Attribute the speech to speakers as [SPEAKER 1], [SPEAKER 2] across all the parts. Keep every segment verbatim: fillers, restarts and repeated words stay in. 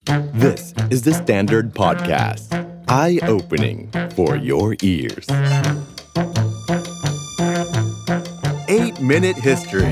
[SPEAKER 1] This is the Standard Podcast. Eye-opening for your ears. eight minute History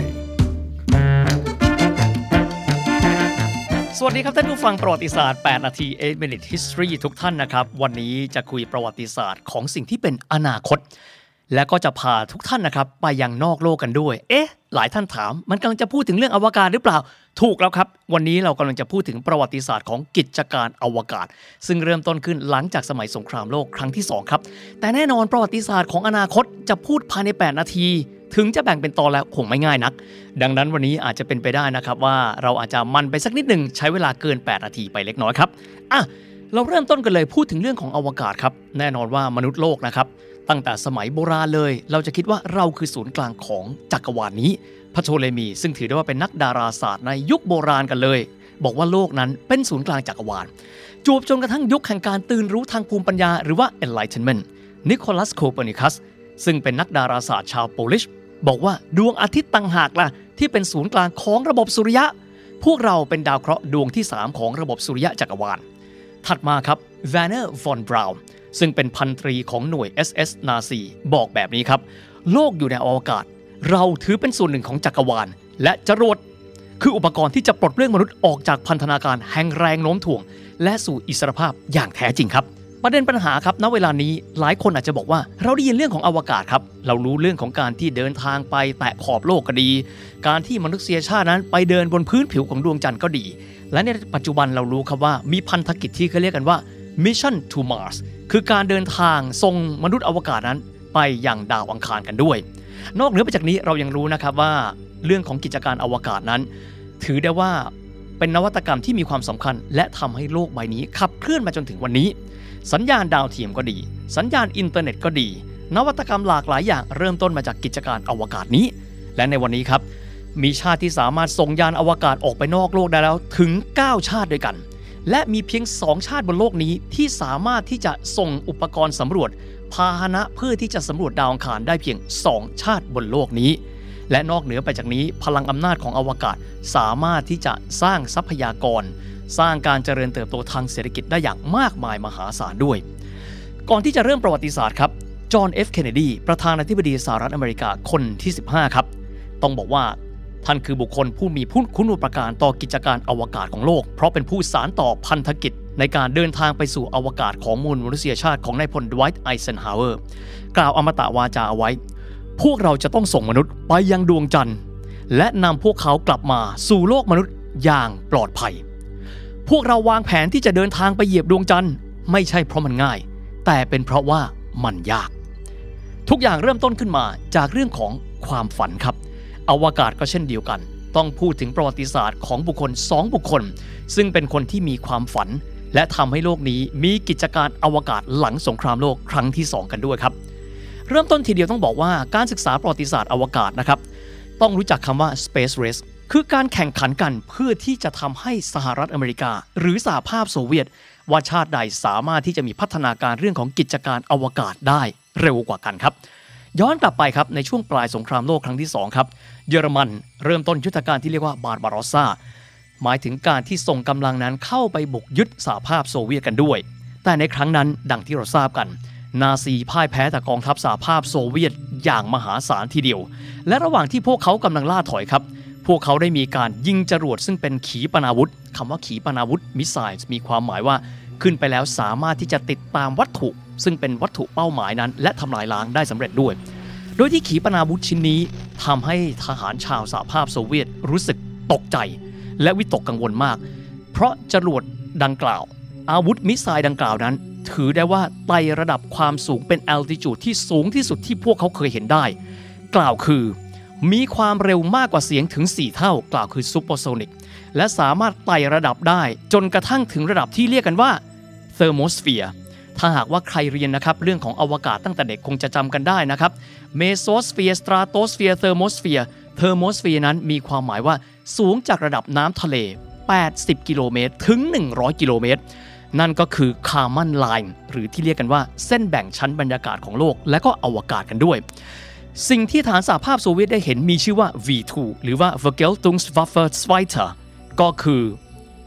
[SPEAKER 2] สวัสดีครับท่านผู้ฟังประวัติศาสตร์แปดนาที eight minute History ทุกท่านนะครับวันนี้จะคุยประวัติศาสตร์ของสิ่งที่เป็นอนาคตและก็จะพาทุกท่านนะครับไปยังนอกโลกกันด้วยเอ๊ะหลายท่านถามมันกำลังจะพูดถึงเรื่องอวกาศหรือเปล่าถูกแล้วครับวันนี้เรากำลังจะพูดถึงประวัติศาสตร์ของกิจการอวกาศซึ่งเริ่มต้นขึ้นหลังจากสมัยสงครามโลกครั้งที่สองครับแต่แน่นอนประวัติศาสตร์ของอนาคตจะพูดภายในแปดนาทีถึงจะแบ่งเป็นตอนแล้วคงไม่ง่ายนักดังนั้นวันนี้อาจจะเป็นไปได้นะครับว่าเราอาจจะมันไปสักนิดหนึ่งใช้เวลาเกินแปดนาทีไปเล็กน้อยครับอ่ะเราเริ่มต้นกันเลยพูดถึงเรื่องของอวกาศครับแน่นอนว่ามนุษย์โลกนะครับตั้งแต่สมัยโบราณเลยเราจะคิดว่าเราคือศูนย์กลางของจักรวาลนี้พโทเลมีซึ่งถือได้ว่าเป็นนักดาราศาสตร์ในยุคโบราณกันเลยบอกว่าโลกนั้นเป็นศูนย์กลางจักรวาลจวบจนกระทั่งยุคแห่งการตื่นรู้ทางภูมิปัญญาหรือว่า Enlightenment นิโคลัสโคเปอร์นิคัสซึ่งเป็นนักดาราศาสตร์ชาวโปลิชบอกว่าดวงอาทิตย์ต่างหากล่ะที่เป็นศูนย์กลางของระบบสุริยะพวกเราเป็นดาวเคราะห์ดวงที่สามของระบบสุริยะจักรวาลถัดมาครับแวนเนอร์ฟอนบราวน์ซึ่งเป็นพันตรีของหน่วย เอส เอส Nazi บอกแบบนี้ครับโลกอยู่ในอวกาศเราถือเป็นส่วนหนึ่งของจักรวาลและจรวดคืออุปกรณ์ที่จะปลดเปลื้องมนุษย์ออกจากพันธนาการแห่งแรงโน้มถ่วงและสู่อิสรภาพอย่างแท้จริงครับประเด็นปัญหาครับณเวลานี้หลายคนอาจจะบอกว่าเราได้ยินเรื่องของอวกาศครับเรารู้เรื่องของการที่เดินทางไปแตะขอบโลกก็ดีการที่มนุษยชาตินั้นไปเดินบนพื้นผิวของดวงจันทร์ก็ดีและในปัจจุบันเรารู้ครับว่ามีพันธกิจที่เขาเรียกกันว่า Mission to Mars คือการเดินทางส่งมนุษย์อวกาศนั้นไปยังดาวอังคารกันด้วยนอกเหนือไปจากนี้เรายังรู้นะครับว่าเรื่องของกิจการอวกาศนั้นถือได้ว่าเป็นนวัตกรรมที่มีความสำคัญและทำให้โลกใบนี้ขับเคลื่อนมาจนถึงวันนี้สัญญาณดาวเทียมก็ดีสัญญาณอินเทอร์เน็ตก็ดีนวัตกรรมหลากหลายอย่างเริ่มต้นมาจากกิจการอวกาศนี้และในวันนี้ครับมีชาติที่สามารถส่งยานอวกาศออกไปนอกโลกได้แล้วถึงเก้าชาติด้วยกันและมีเพียงสองชาติบนโลกนี้ที่สามารถที่จะส่งอุปกรณ์สำรวจพาหนะเพื่อที่จะสำรวจดาวอังคารได้เพียงสองชาติบนโลกนี้และนอกเหนือไปจากนี้พลังอำนาจของอวกาศสามารถที่จะสร้างทรัพยากรสร้างการเจริญเติบโตทางเศรษฐกิจได้อย่างมากมายมหาศาลด้วยก่อนที่จะเริ่มประวัติศาสตร์ครับจอห์น เอฟ เคนเนดีประธานาธิบดีสหรัฐอเมริกาคนที่สิบห้าครับต้องบอกว่าท่านคือบุคคลผู้มีคุณูปการต่อกิจการอวกาศของโลกเพราะเป็นผู้สานต่อพันธกิจในการเดินทางไปสู่อวกาศของมวลมนุษยชาติของนายพล ดไวท์ ไอเซนฮาวเวอร์กล่าวอมตะวาจาเอาไว้พวกเราจะต้องส่งมนุษย์ไปยังดวงจันทร์และนำพวกเขากลับมาสู่โลกมนุษย์อย่างปลอดภัยพวกเราวางแผนที่จะเดินทางไปเหยียบดวงจันทร์ไม่ใช่เพราะมันง่ายแต่เป็นเพราะว่ามันยากทุกอย่างเริ่มต้นขึ้นมาจากเรื่องของความฝันครับอวกาศก็เช่นเดียวกันต้องพูดถึงประวัติศาสตร์ของบุคคลสองบุคคลซึ่งเป็นคนที่มีความฝันและทำให้โลกนี้มีกิจการอวกาศหลังสงครามโลกครั้งที่สองกันด้วยครับเริ่มต้นทีเดียวต้องบอกว่าการศึกษาประวัติศาสตร์อวกาศนะครับต้องรู้จักคำว่า space race คือการแข่งขันกันเพื่อที่จะทำให้สหรัฐอเมริกาหรือสหภาพโซเวียตว่าชาติใดสามารถที่จะมีพัฒนาการเรื่องของกิจการอวกาศได้เร็วกว่ากันครับย้อนกลับไปครับในช่วงปลายสงครามโลกครั้งที่สองครับเยอรมันเริ่มต้นยุทธการที่เรียกว่าบาร์บาโรสซาหมายถึงการที่ส่งกำลังนั้นเข้าไปบุกยึดสหภาพโซเวียตกันด้วยแต่ในครั้งนั้นดังที่เราทราบกันนาซีพ่ายแพ้ต่อกองทัพสหภาพโซเวียตอย่างมหาศาลทีเดียวและระหว่างที่พวกเขากำลังล่าถอยครับพวกเขาได้มีการยิงจรวดซึ่งเป็นขีปนาวุธคำว่าขีปนาวุธมิสไซล์มีความหมายว่าขึ้นไปแล้วสามารถที่จะติดตามวัตถุซึ่งเป็นวัตถุเป้าหมายนั้นและทำลายล้างได้สำเร็จด้วยโดยที่ขีปนาวุธชิ้นนี้ทำให้ทหารชาวสหภาพโซเวียตรู้สึกตกใจและวิตกกังวลมากเพราะจรวดดังกล่าวอาวุธมิสไซล์ดังกล่าวนั้นถือได้ว่าไต่ระดับความสูงเป็น altitude ที่สูงที่สุดที่พวกเขาเคยเห็นได้กล่าวคือมีความเร็วมากกว่าเสียงถึงสี่เท่ากล่าวคือซูเปอร์โซนิกและสามารถไต่ระดับได้จนกระทั่งถึงระดับที่เรียกกันว่าเทอร์โมสเฟียร์ถ้าหากว่าใครเรียนนะครับเรื่องของอวกาศตั้งแต่เด็กคงจะจำกันได้นะครับเมโซสเฟียร์สตราโตสเฟียร์เทอร์โมสเฟียร์เทอร์โมสเฟียร์นั้นมีความหมายว่าสูงจากระดับน้ำทะเลแปดสิบกิโลเมตรถึงหนึ่งร้อยกิโลเมตรนั่นก็คือคาร์มันไลน์หรือที่เรียกกันว่าเส้นแบ่งชั้นบรรยากาศของโลกและก็อวกาศกันด้วยสิ่งที่ฐานสหภาพโซเวียตได้เห็นมีชื่อว่า วี ทู หรือว่า Vergeltungswaffe Zweiter ก็คือ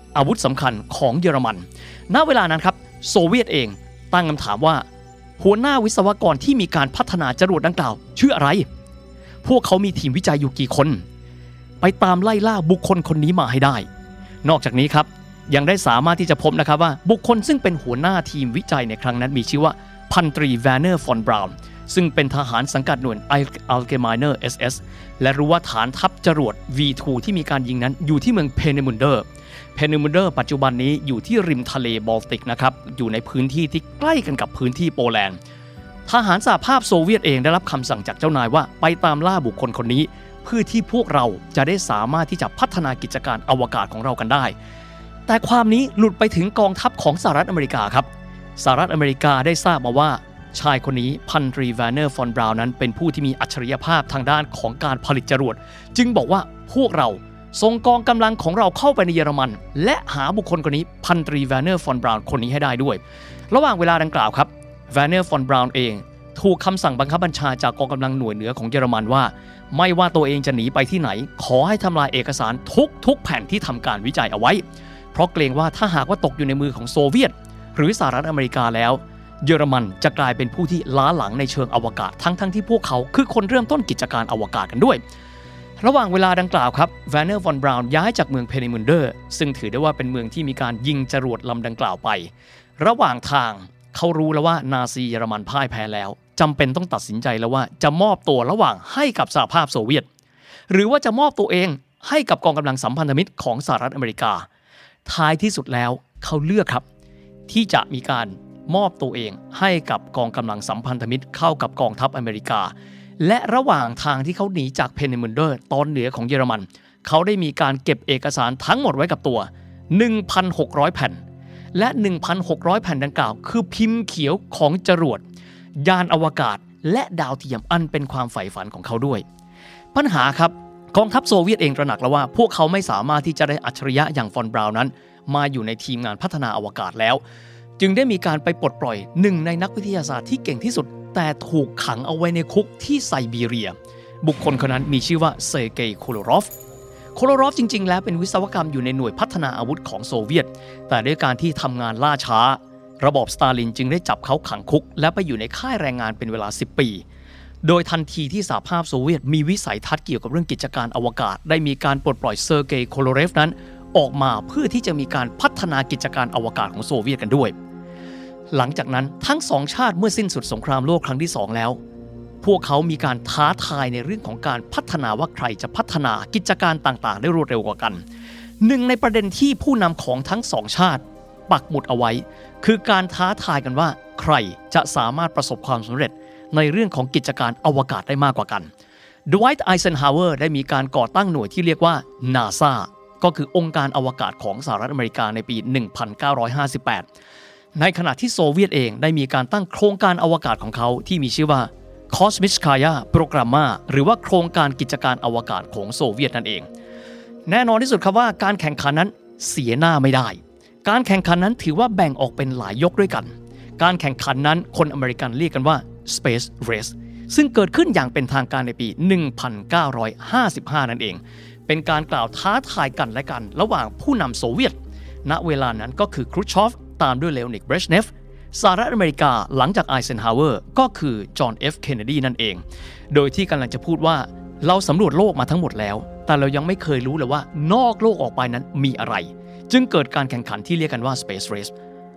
[SPEAKER 2] อาวุธสำคัญของเยอรมันณเวลานั้นครับโซเวียตเองตั้งคำถามว่าหัวหน้าวิศวกรที่มีการพัฒนาจรวดดังกล่าวชื่ออะไรพวกเขามีทีมวิจัยอยู่กี่คนไปตามไล่ล่าบุคคลคนนี้มาให้ได้นอกจากนี้ครับยังได้สามารถที่จะพบนะครับว่าบุคคลซึ่งเป็นหัวหน้าทีมวิจัยในครั้งนั้นมีชื่อว่าพันตรีแวเนอร์ฟอนบราวน์ซึ่งเป็นทหารสังกัดหน่วย Allgemeine เอส เอส และรู้ว่าฐานทัพจรวด วี ทู ที่มีการยิงนั้นอยู่ที่เมืองเพเนมุนเดอร์เพเนมุนเดอร์ปัจจุบันนี้อยู่ที่ริมทะเลบอลติกนะครับอยู่ในพื้นที่ที่ใกล้กันกับพื้นที่โปแลนด์ทหารสหภาพโซเวียตเองได้รับคำสั่งจากเจ้านายว่าไปตามล่าบุคคลคนนี้เพื่อที่พวกเราจะได้สามารถที่จะพัฒนากิจการอวกาศของเรากันได้แต่ความนี้หลุดไปถึงกองทัพของสหรัฐอเมริกาครับสหรัฐอเมริกาได้ทราบมาว่าชายคนนี้พันตรีแวเนอร์ฟอนบราวน์นั้นเป็นผู้ที่มีอัจฉริยภาพทางด้านของการผลิตจรวดจึงบอกว่าพวกเราส่งกองกำลังของเราเข้าไปในเยอรมันและหาบุคคลคนนี้พันตรีแวเนอร์ฟอนบราวน์คนนี้ให้ได้ด้วยระหว่างเวลาดังกล่าวครับแวเนอร์ฟอนบราวน์เองถูกคำสั่งบังคับบัญชาจากกองกำลังหน่วยเหนือของเยอรมันว่าไม่ว่าตัวเองจะหนีไปที่ไหนขอให้ทำลายเอกสารทุกๆแผ่นที่ทำการวิจัยเอาไว้เพราะเกรงว่าถ้าหากว่าตกอยู่ในมือของโซเวียตหรือสหรัฐอเมริกาแล้วเยอรมันจะกลายเป็นผู้ที่ล้าหลังในเชิงอวกาศทั้งๆ ท, ที่พวกเขาคือคนเริ่มต้นกิจการอวกาศกันด้วยระหว่างเวลาดังกล่าวครับแวเนอร์ฟอนบราวน์ย้ายจากเมืองเพเนมุนเดอร์ซึ่งถือได้ว่าเป็นเมืองที่มีการยิงจรวดลำดังกล่าวไประหว่างทางเขารู้แล้วว่านาซีเยอรมันพ่ายแพ้แล้วจำเป็นต้องตัดสินใจแล้วว่าจะมอบตัวระหว่างให้กับสหภาพโซเวียตหรือว่าจะมอบตัวเองให้กับกองกำลังสัมพันธมิตรของสหรัฐอเมริกาท้ายที่สุดแล้วเขาเลือกครับที่จะมีการมอบตัวเองให้กับกองกำลังสัมพันธมิตรเข้ากับกองทัพอเมริกาและระหว่างทางที่เขาหนีจากเพเนมุนเดอร์ตอนเหนือของเยอรมันเขาได้มีการเก็บเอกสารทั้งหมดไว้กับตัว หนึ่งพันหกร้อย แผ่นและ หนึ่งพันหกร้อย แผ่นดังกล่าวคือพิมพ์เขียวของจรวดยานอวกาศและดาวเทียมอันเป็นความใฝ่ฝันของเขาด้วยปัญหาครับกองทัพโซเวียตเองตระหนักแล้วว่าพวกเขาไม่สามารถที่จะได้อัจฉริยะอย่างฟอนบราวน์นั้นมาอยู่ในทีมงานพัฒนาอวกาศแล้วจึงได้มีการไปปลดปล่อยหนึ่งในนักวิทยาศาสตร์ที่เก่งที่สุดแต่ถูกขังเอาไว้ในคุกที่ไซบีเรียบุคคลคนนั้นมีชื่อว่าเซอร์เกย์โคโลรอฟโคโลรอฟจริงๆแล้วเป็นวิศวกรรมอยู่ในหน่วยพัฒนาอาวุธของโซเวียตแต่ด้วยการที่ทำงานล่าช้าระบอบสตาลินจึงได้จับเขาขังคุกและไปอยู่ในค่ายแรงงานเป็นเวลาสิบปีโดยทันทีที่สหภาพโซเวียตมีวิสัยทัศน์เกี่ยวกับเรื่องกิจการอวกาศได้มีการปลดปล่อยเซอร์เกย์โคโลเรฟนั้นออกมาเพื่อที่จะมีการพัฒนากิจการอวกาศของโซเวียตกันด้วยหลังจากนั้นทั้งสองชาติเมื่อสิ้นสุดสงครามโลกครั้งที่สองแล้วพวกเขามีการท้าทายในเรื่องของการพัฒนาว่าใครจะพัฒนากิจการต่างๆได้รวดเร็วกว่ากันหนึ่งในประเด็นที่ผู้นำของทั้งสองชาติปักหมุดเอาไว้คือการท้าทายกันว่าใครจะสามารถประสบความสำเร็จในเรื่องของกิจการอวกาศได้มากกว่ากันดไวท์ไอเซนฮาวเวอร์ได้มีการก่อตั้งหน่วยที่เรียกว่า NASA ก็คือองค์การอวกาศของสหรัฐอเมริกาในปี หนึ่งพันเก้าร้อยห้าสิบแปด ในขณะที่โซเวียตเองได้มีการตั้งโครงการอวกาศของเขาที่มีชื่อว่า Kosmitskaya Programa หรือว่าโครงการกิจการอวกาศของโซเวียตนั่นเองแน่นอนที่สุดครับว่าการแข่งขันนั้นเสียหน้าไม่ได้การแข่งขันนั้นถือว่าแบ่งออกเป็นหลายยกด้วยกันการแข่งขันนั้นคนอเมริกันเรียกกันว่า Space Race ซึ่งเกิดขึ้นอย่างเป็นทางการในปี หนึ่งพันเก้าร้อยห้าสิบห้า นั่นเองเป็นการกล่าวท้าทายกันและกันระหว่างผู้นำโซเวียตณเวลานั้นก็คือครูชชอฟตามด้วยเลโอนิด เบรชเนฟสหรัฐอเมริกาหลังจากไอเซนฮาวเวอร์ก็คือจอห์น เอฟ เคนเนดีนั่นเองโดยที่กำลังจะพูดว่าเราสำรวจโลกมาทั้งหมดแล้วแต่เรายังไม่เคยรู้เลยว่านอกโลกออกไปนั้นมีอะไรจึงเกิดการแข่งขันที่เรียกกันว่า Space Race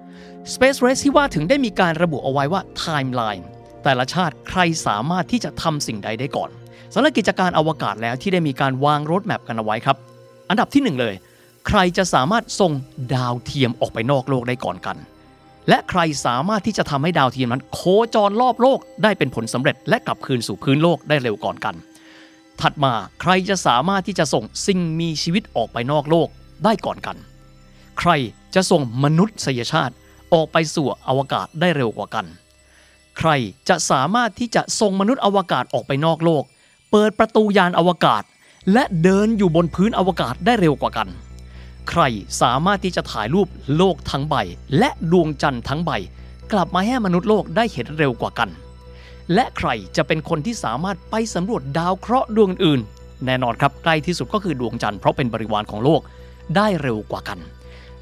[SPEAKER 2] Space Race ที่ว่าถึงได้มีการระบุเอาไว้ว่า Timeline แต่ละชาติใครสามารถที่จะทำสิ่งใดได้ก่อนสำหรับกิจการอวกาศแล้วที่ได้มีการวางโรดแมปกันเอาไว้ครับอันดับที่หนึ่งเลยใครจะสามารถส่งดาวเทียมออกไปนอกโลกได้ก่อนกันและใครสามารถที่จะทำให้ดาวเทียมนั้นโคจรรอบโลกได้เป็นผลสำเร็จและกลับคืนสู่พื้นโลกได้เร็วก่อนกันถัดมาใครจะสามารถที่จะส่งสิ่งมีชีวิตออกไปนอกโลกได้ก่อนกันใครจะส่งมนุษยชาติออกไปสู่อวกาศได้เร็วกว่ากันใครจะสามารถที่จะส่งมนุษย์อวกาศออกไปนอกโลกเปิดประตูยานอวกาศและเดินอยู่บนพื้นอวกาศได้เร็วกว่ากันใครสามารถที่จะถ่ายรูปโลกทั้งใบและดวงจันทร์ทั้งใบกลับมาให้มนุษย์โลกได้เห็นเร็วกว่ากันและใครจะเป็นคนที่สามารถไปสำรวจดาวเคราะห์ดวงอื่นแน่นอนครับใกล้ที่สุดก็คือดวงจันทร์เพราะเป็นบริวารของโลกได้เร็วกว่ากัน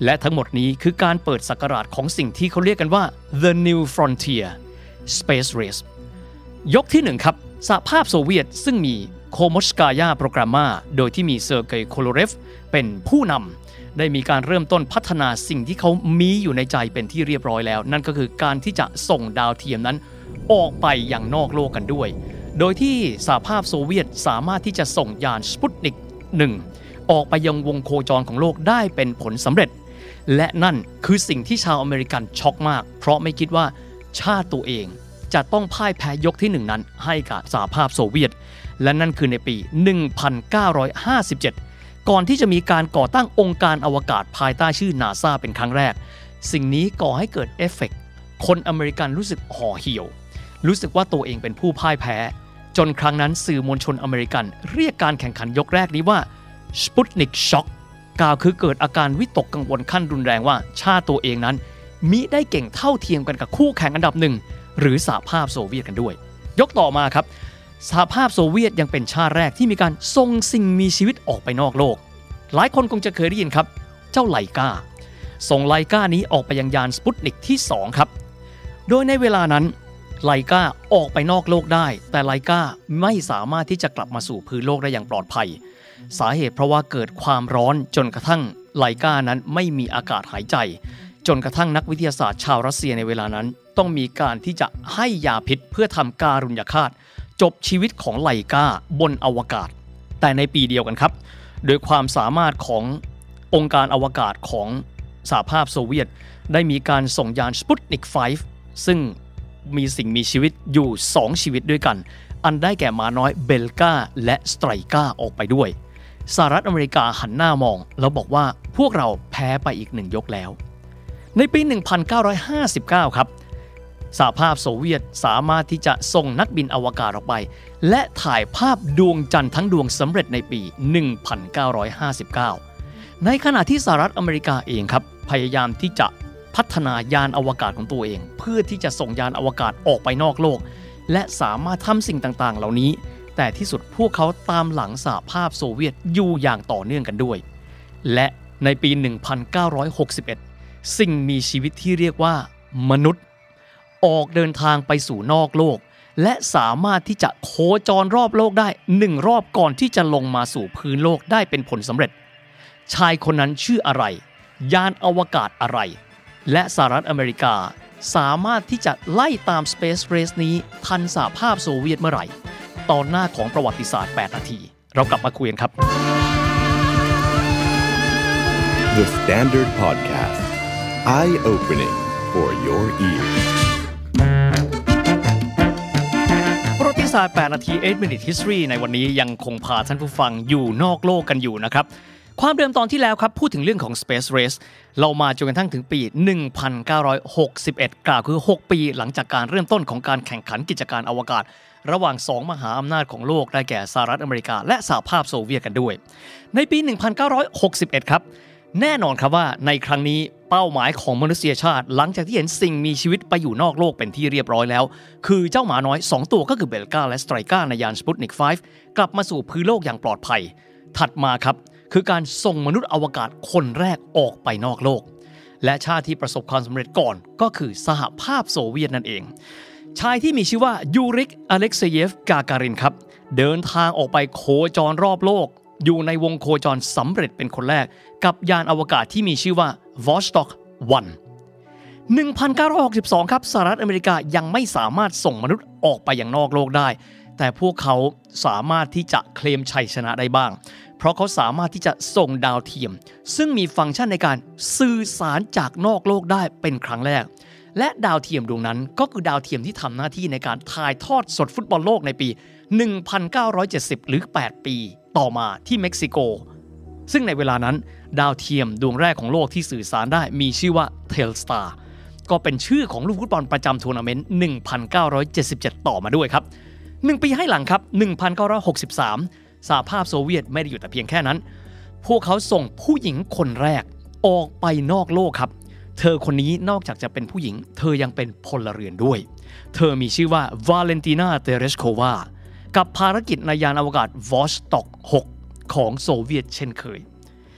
[SPEAKER 2] และทั้งหมดนี้คือการเปิดศักราชของสิ่งที่เขาเรียกกันว่า The New Frontier Space Race ยกที่หนึ่งครับสหภาพโซเวียตซึ่งมีโคมสกายาโปรแกรมมาโดยที่มีเซอร์เกย์โคโลเรฟเป็นผู้นำได้มีการเริ่มต้นพัฒนาสิ่งที่เขามีอยู่ในใจเป็นที่เรียบร้อยแล้วนั่นก็คือการที่จะส่งดาวเทียมนั้นออกไปยังนอกโลกกันด้วยโดยที่สหภาพโซเวียตสามารถที่จะส่งยานสปุตนิกหนึ่งออกไปยังวงโคจรของโลกได้เป็นผลสำเร็จและนั่นคือสิ่งที่ชาวอเมริกันช็อกมากเพราะไม่คิดว่าชาติตัวเองจะต้องพ่ายแพ้ยกที่หนึ่งนั้นให้กับสหภาพโซเวียตและนั่นคือในปี หนึ่งพันเก้าร้อยห้าสิบเจ็ด ก่อนที่จะมีการก่อตั้งองค์การอวกาศภายใต้ชื่อ NASA เป็นครั้งแรกสิ่งนี้ก่อให้เกิดเอฟเฟกต์คนอเมริกันรู้สึกห่อเหี่ยวรู้สึกว่าตัวเองเป็นผู้พ่ายแพ้จนครั้งนั้นสื่อมวลชนอเมริกันเรียกการแข่งขันยกแรกนี้ว่า Sputnik Shock กล่าวคือเกิดอาการวิตกกังวลขั้นรุนแรงว่าชาติตัวเองนั้นมิได้เก่งเท่าเทียมกันกับคู่แข่งอันดับหนึ่งหรือสหภาพโซเวียตกันด้วยยกต่อมาครับสหภาพโซเวียตยังเป็นชาติแรกที่มีการส่งสิ่งมีชีวิตออกไปนอกโลกหลายคนคงจะเคยได้ยินครับเจ้าไลกาส่งไลกานี้ออกไปยังยานสปุตนิกที่สองครับโดยในเวลานั้นไลกาออกไปนอกโลกได้แต่ไลกาไม่สามารถที่จะกลับมาสู่พื้นโลกได้อย่างปลอดภัยสาเหตุเพราะว่าเกิดความร้อนจนกระทั่งไลกานั้นไม่มีอากาศหายใจจนกระทั่งนักวิทยาศาสตร์ชาวรัสเซียในเวลานั้นต้องมีการที่จะให้ยาพิษเพื่อทำการุญยฆาตจบชีวิตของไลกาบนอวกาศแต่ในปีเดียวกันครับโดยความสามารถขององค์การอวกาศของสหภาพโซเวียตได้มีการส่งยานสปุตนิกไฟว์ซึ่งมีสิ่งมีชีวิตอยู่สองชีวิตด้วยกันอันได้แก่หมาน้อยเบลกาและสไตรกาออกไปด้วยสหรัฐอเมริกาหันหน้ามองแล้วบอกว่าพวกเราแพ้ไปอีกหนึ่งยกแล้วในปี หนึ่งพันเก้าร้อยห้าสิบเก้า ครับสหภาพโซเวียตสามารถที่จะส่งนักบินอวกาศออกไปและถ่ายภาพดวงจันทร์ทั้งดวงสำเร็จในปี หนึ่งพันเก้าร้อยห้าสิบเก้า ในขณะที่สหรัฐอเมริกาเองครับพยายามที่จะพัฒนายานอวกาศของตัวเองเพื่อที่จะส่งยานอวกาศออกไปนอกโลกและสามารถทำสิ่งต่างๆเหล่านี้แต่ที่สุดพวกเขาตามหลังสหภาพโซเวียตอยู่อย่างต่อเนื่องกันด้วยและในปี หนึ่งพันเก้าร้อยหกสิบเอ็ด สิ่งมีชีวิตที่เรียกว่ามนุษย์ออกเดินทางไปสู่นอกโลกและสามารถที่จะโคจรรอบโลกได้หนึ่งรอบก่อนที่จะลงมาสู่พื้นโลกได้เป็นผลสำเร็จชายคนนั้นชื่ออะไรยานอวกาศอะไรและสหรัฐอเมริกาสามารถที่จะไล่ตาม Space Race นี้ทันสหภาพโซเวียตเมื่อไหร่ตอนหน้าของประวัติศาสตร์แปดนาทีเรากลับมาคุยกันครับ
[SPEAKER 1] The Standard Podcast Eye Opening for your ears
[SPEAKER 2] ประวัติศาสตร์แปดนาที eight minute history ในวันนี้ยังคงพาท่านผู้ฟังอยู่นอกโลกกันอยู่นะครับความเดิมตอนที่แล้วครับพูดถึงเรื่องของ Space Race เรามาจนกระทั่งถึงปี หนึ่งพันเก้าร้อยหกสิบเอ็ด กล่าวคือหกปีหลังจากการเริ่มต้นของการแข่งขันกิจการอวกาศระหว่างสองมหาอำนาจของโลกได้แก่สหรัฐอเมริกาและสหภาพโซเวียตกันด้วยในปี หนึ่งพันเก้าร้อยหกสิบเอ็ด ครับแน่นอนครับว่าในครั้งนี้เป้าหมายของมนุษยชาติหลังจากที่เห็นสิ่งมีชีวิตไปอยู่นอกโลกเป็นที่เรียบร้อยแล้วคือเจ้าหมาน้อยสองตัวก็คือเบลกาและสไตรกาในยานสปุตนิกไฟว์กลับมาสู่พื้นโลกอย่างปลอดภัยถัดมาครับคือการส่งมนุษย์อวกาศคนแรกออกไปนอกโลกและชาติที่ประสบความสำเร็จก่อนก็คือสหภาพโซเวียตนั่นเองชายที่มีชื่อว่ายูริกอเล็กเซเยฟกาการินครับเดินทางออกไปโคจรรอบโลกอยู่ในวงโคจรสำเร็จเป็นคนแรกกับยานอวกาศที่มีชื่อว่า Vostok วัน หนึ่งพันเก้าร้อยหกสิบสอง ครับสหรัฐอเมริกายังไม่สามารถส่งมนุษย์ออกไปยังนอกโลกได้แต่พวกเขาสามารถที่จะเคลมชัยชนะได้บ้างเพราะเขาสามารถที่จะส่งดาวเทียมซึ่งมีฟังก์ชันในการสื่อสารจากนอกโลกได้เป็นครั้งแรกและดาวเทียมดวงนั้นก็คือดาวเทียมที่ทำหน้าที่ในการถ่ายทอดสดฟุตบอลโลกในปี หนึ่งพันเก้าร้อยเจ็ดสิบ หรือแปดปีต่อมาที่เม็กซิโกซึ่งในเวลานั้นดาวเทียมดวงแรกของโลกที่สื่อสารได้มีชื่อว่า Telstar ก็เป็นชื่อของลูกฟุตบอลประจำทัวร์นาเมนต์ หนึ่งพันเก้าร้อยเจ็ดสิบเจ็ด ต่อมาด้วยครับหนึ่งปีให้หลังครับ หนึ่งพันเก้าร้อยหกสิบสาม สหภาพโซเวียตไม่ได้อยู่แต่เพียงแค่นั้นพวกเขาส่งผู้หญิงคนแรกออกไปนอกโลกครับเธอคนนี้นอกจากจะเป็นผู้หญิงเธอยังเป็นพลเรือนด้วยเธอมีชื่อว่าวาเลนตินาเตเรชโควากับภารกิจในยานอวกาศ Vostok หกของโซเวียตเช่นเคย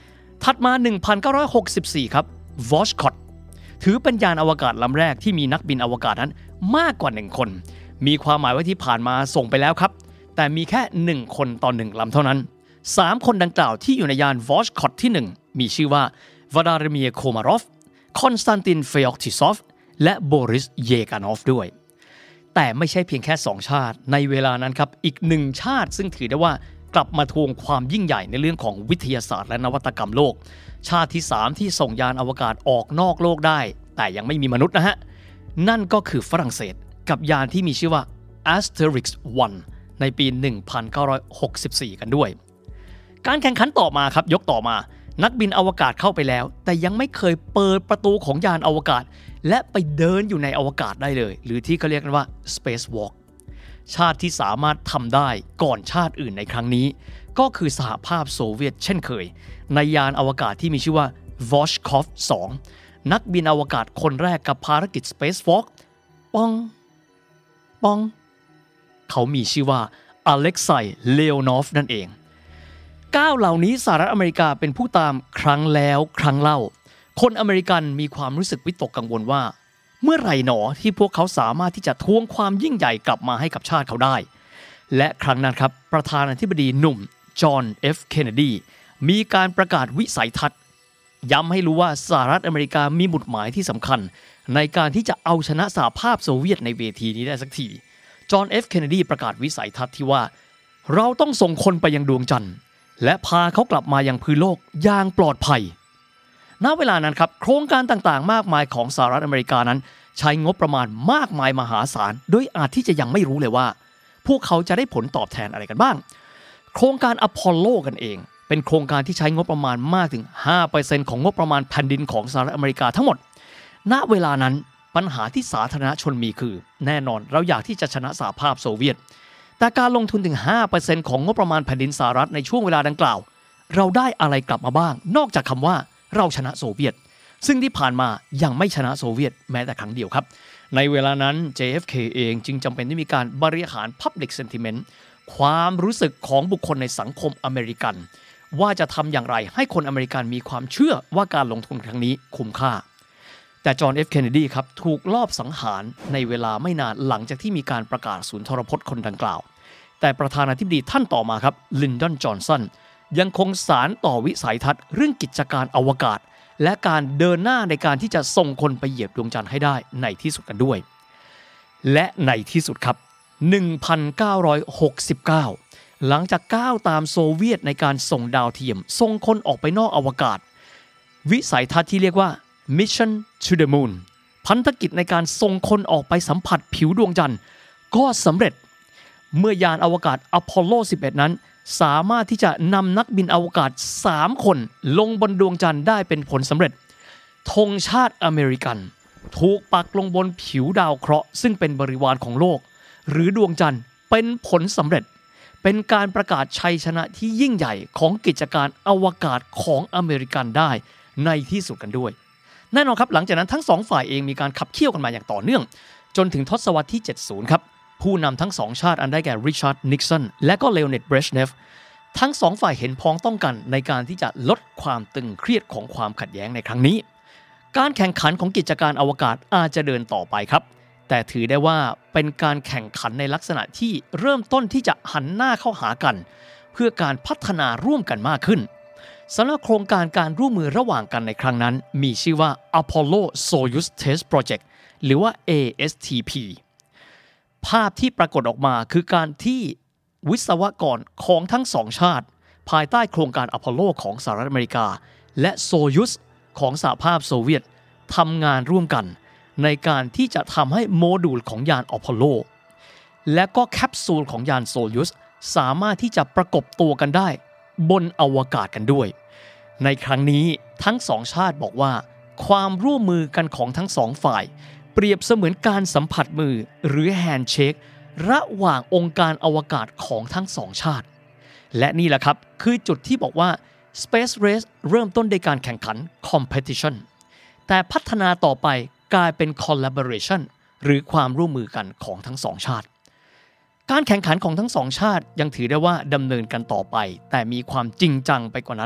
[SPEAKER 2] ถัดมาหนึ่งพันเก้าร้อยหกสิบสี่ครับ Voskhod ถือเป็นยานอวกาศลำแรกที่มีนักบินอวกาศนั้นมากกว่าหนึ่งคนมีความหมายว่าที่ผ่านมาส่งไปแล้วครับแต่มีแค่หนึ่งคนต่อหนึ่งลำเท่านั้นสามคนดังกล่าวที่อยู่ในยาน Voskhod ที่หนึ่งมีชื่อว่าวลาดิเมียร์ โคมารอฟ คอนสแตนติน เฟยอกติซอฟและโบริส เยกานอฟด้วยแต่ไม่ใช่เพียงแค่สองชาติในเวลานั้นครับอีกหนึ่งชาติซึ่งถือได้ว่ากลับมาทวงความยิ่งใหญ่ในเรื่องของวิทยาศาสตร์และนวัตกรรมโลกชาติที่สามที่ส่งยานอวกาศออกนอกโลกได้แต่ยังไม่มีมนุษย์นะฮะนั่นก็คือฝรั่งเศสกับยานที่มีชื่อว่า Asterix วัน ในปี หนึ่งพันเก้าร้อยหกสิบสี่ กันด้วยการแข่งขันต่อมาครับยกต่อมานักบินอวกาศเข้าไปแล้วแต่ยังไม่เคยเปิดประตูของยานอวกาศและไปเดินอยู่ในอวกาศได้เลยหรือที่เขาเรียกกันว่า Space Walk ชาติที่สามารถทำได้ก่อนชาติอื่นในครั้งนี้ก็คือสหภาพโซเวียตเช่นเคยในยานอวกาศที่มีชื่อว่า Voshkov สอง นักบินอวกาศคนแรกกับภารกิจ Space Walk ปองปองเขามีชื่อว่าอเล็กไซย์ เลโอนอฟนั่นเองก้าวเหล่านี้สหรัฐอเมริกาเป็นผู้ตามครั้งแล้วครั้งเล่าคนอเมริกันมีความรู้สึกวิตกกังวลว่าเมื่อไหร่หนอที่พวกเขาสามารถที่จะทวงความยิ่งใหญ่กลับมาให้กับชาติเขาได้และครั้งนั้นครับประธานาธิบดีหนุ่มจอห์น เอฟ เคนเนดีมีการประกาศวิสัยทัศน์ย้ำให้รู้ว่าสหรัฐอเมริกามีหมุดหมายที่สำคัญในการที่จะเอาชนะสหภาพโซเวียตในเวทีนี้ได้สักทีจอห์น เอฟ เคนเนดีประกาศวิสัยทัศน์ที่ว่าเราต้องส่งคนไปยังดวงจันทร์และพาเขากลับมายังพื้นโลกอย่างปลอดภัยณเวลานั้นครับโครงการต่างๆมากมายของสหรัฐอเมริกานั้นใช้งบประมาณมากมายมหาศาลโดยอาจที่จะยังไม่รู้เลยว่าพวกเขาจะได้ผลตอบแทนอะไรกันบ้างโครงการอพอลโลกันเองเป็นโครงการที่ใช้งบประมาณมากถึง ห้าเปอร์เซ็นต์ ของงบประมาณแผ่นดินของสหรัฐอเมริกาทั้งหมดณเวลานั้นปัญหาที่สาธารณชนมีคือแน่นอนเราอยากที่จะชนะสหภาพโซเวียตแต่การลงทุนถึง ห้าเปอร์เซ็นต์ ของงบประมาณแผ่นดินสหรัฐในช่วงเวลาดังกล่าวเราได้อะไรกลับมาบ้างนอกจากคำว่าเราชนะโซเวียตซึ่งที่ผ่านมายังไม่ชนะโซเวียตแม้แต่ครั้งเดียวครับในเวลานั้น เจ เอฟ เค เองจึงจำเป็นที่มีการบริหาร Public Sentiment ความรู้สึกของบุคคลในสังคมอเมริกันว่าจะทำอย่างไรให้คนอเมริกันมีความเชื่อว่าการลงทุนครั้งนี้คุ้มค่าแต่จอห์น เอฟ เคนเนดีครับถูกลอบสังหารในเวลาไม่นานหลังจากที่มีการประกาศศูนย์ทรพจน์คนดังกล่าวแต่ประธานาธิบดีท่านต่อมาครับลินดอนจอห์นสันยังคงสานต่อวิสัยทัศน์เรื่องกิจการอวกาศและการเดินหน้าในการที่จะส่งคนไปเหยียบดวงจันทร์ให้ได้ในที่สุดกันด้วยและในที่สุดครับ หนึ่งพันเก้าร้อยหกสิบเก้า หลังจากก้าวตามโซเวียตในการส่งดาวเทียมส่งคนออกไปนอกอวกาศวิสัยทัศน์ที่เรียกว่า Mission to the Moon พันธกิจในการส่งคนออกไปสัมผัสผิวดวงจันทร์ก็สำเร็จเมื่อยานอวกาศอพอลโล สิบเอ็ด นั้นสามารถที่จะนำนักบินอวกาศสามคนลงบนดวงจันทร์ได้เป็นผลสำเร็จธงชาติอเมริกันถูกปักลงบนผิวดาวเคราะห์ซึ่งเป็นบริวารของโลกหรือดวงจันทร์เป็นผลสำเร็จเป็นการประกาศชัยชนะที่ยิ่งใหญ่ของกิจการอวกาศของอเมริกันได้ในที่สุดกันด้วยแน่นอนครับหลังจากนั้นทั้งสองฝ่ายเองมีการขับเคี่ยวกันมาอย่างต่อเนื่องจนถึงทศวรรษที่เจ็ดสิบครับผู้นำทั้งสองชาติอันได้แก่ริชาร์ด นิกสันและก็เลโอนิด เบรชเนฟทั้งสองฝ่ายเห็นพ้องต้องกันในการที่จะลดความตึงเครียดของความขัดแย้งในครั้งนี้การแข่งขันของกิจการอวกาศอาจจะเดินต่อไปครับแต่ถือได้ว่าเป็นการแข่งขันในลักษณะที่เริ่มต้นที่จะหันหน้าเข้าหากันเพื่อการพัฒนาร่วมกันมากขึ้นสำหรับโครงการการร่วมมือระหว่างกันในครั้งนั้นมีชื่อว่า Apollo Soyuz Test Project หรือว่า เอ เอส ที พี ภาพที่ปรากฏออกมาคือการที่วิศวกรของทั้งสองชาติภายใต้โครงการอพอลโลของสหรัฐอเมริกาและโซยุสของสหภาพโซเวียตทำงานร่วมกันในการที่จะทำให้โมดูลของยานอพอลโลและก็แคปซูลของยานโซยุสสามารถที่จะประกบตัวกันได้บนอวกาศกันด้วยในครั้งนี้ทั้งสองชาติบอกว่าความร่วมมือกันของทั้งสองฝ่ายเปรียบเสมือนการสัมผัสมือหรือแฮนด์เชคระหว่างองค์การอวกาศของทั้งสองชาติและนี่แหละครับคือจุดที่บอกว่า Space Race เริ่มต้นด้วยการแข่งขัน Competition แต่พัฒนาต่อไปกลายเป็น Collaboration หรือความร่วมมือกันของทั้งสองชาติการแข่งขันของทั้งสองชาติยังถือได้ว่าดำเนินกันต่อไปแต่มีความจริงจังไปกว่านั้น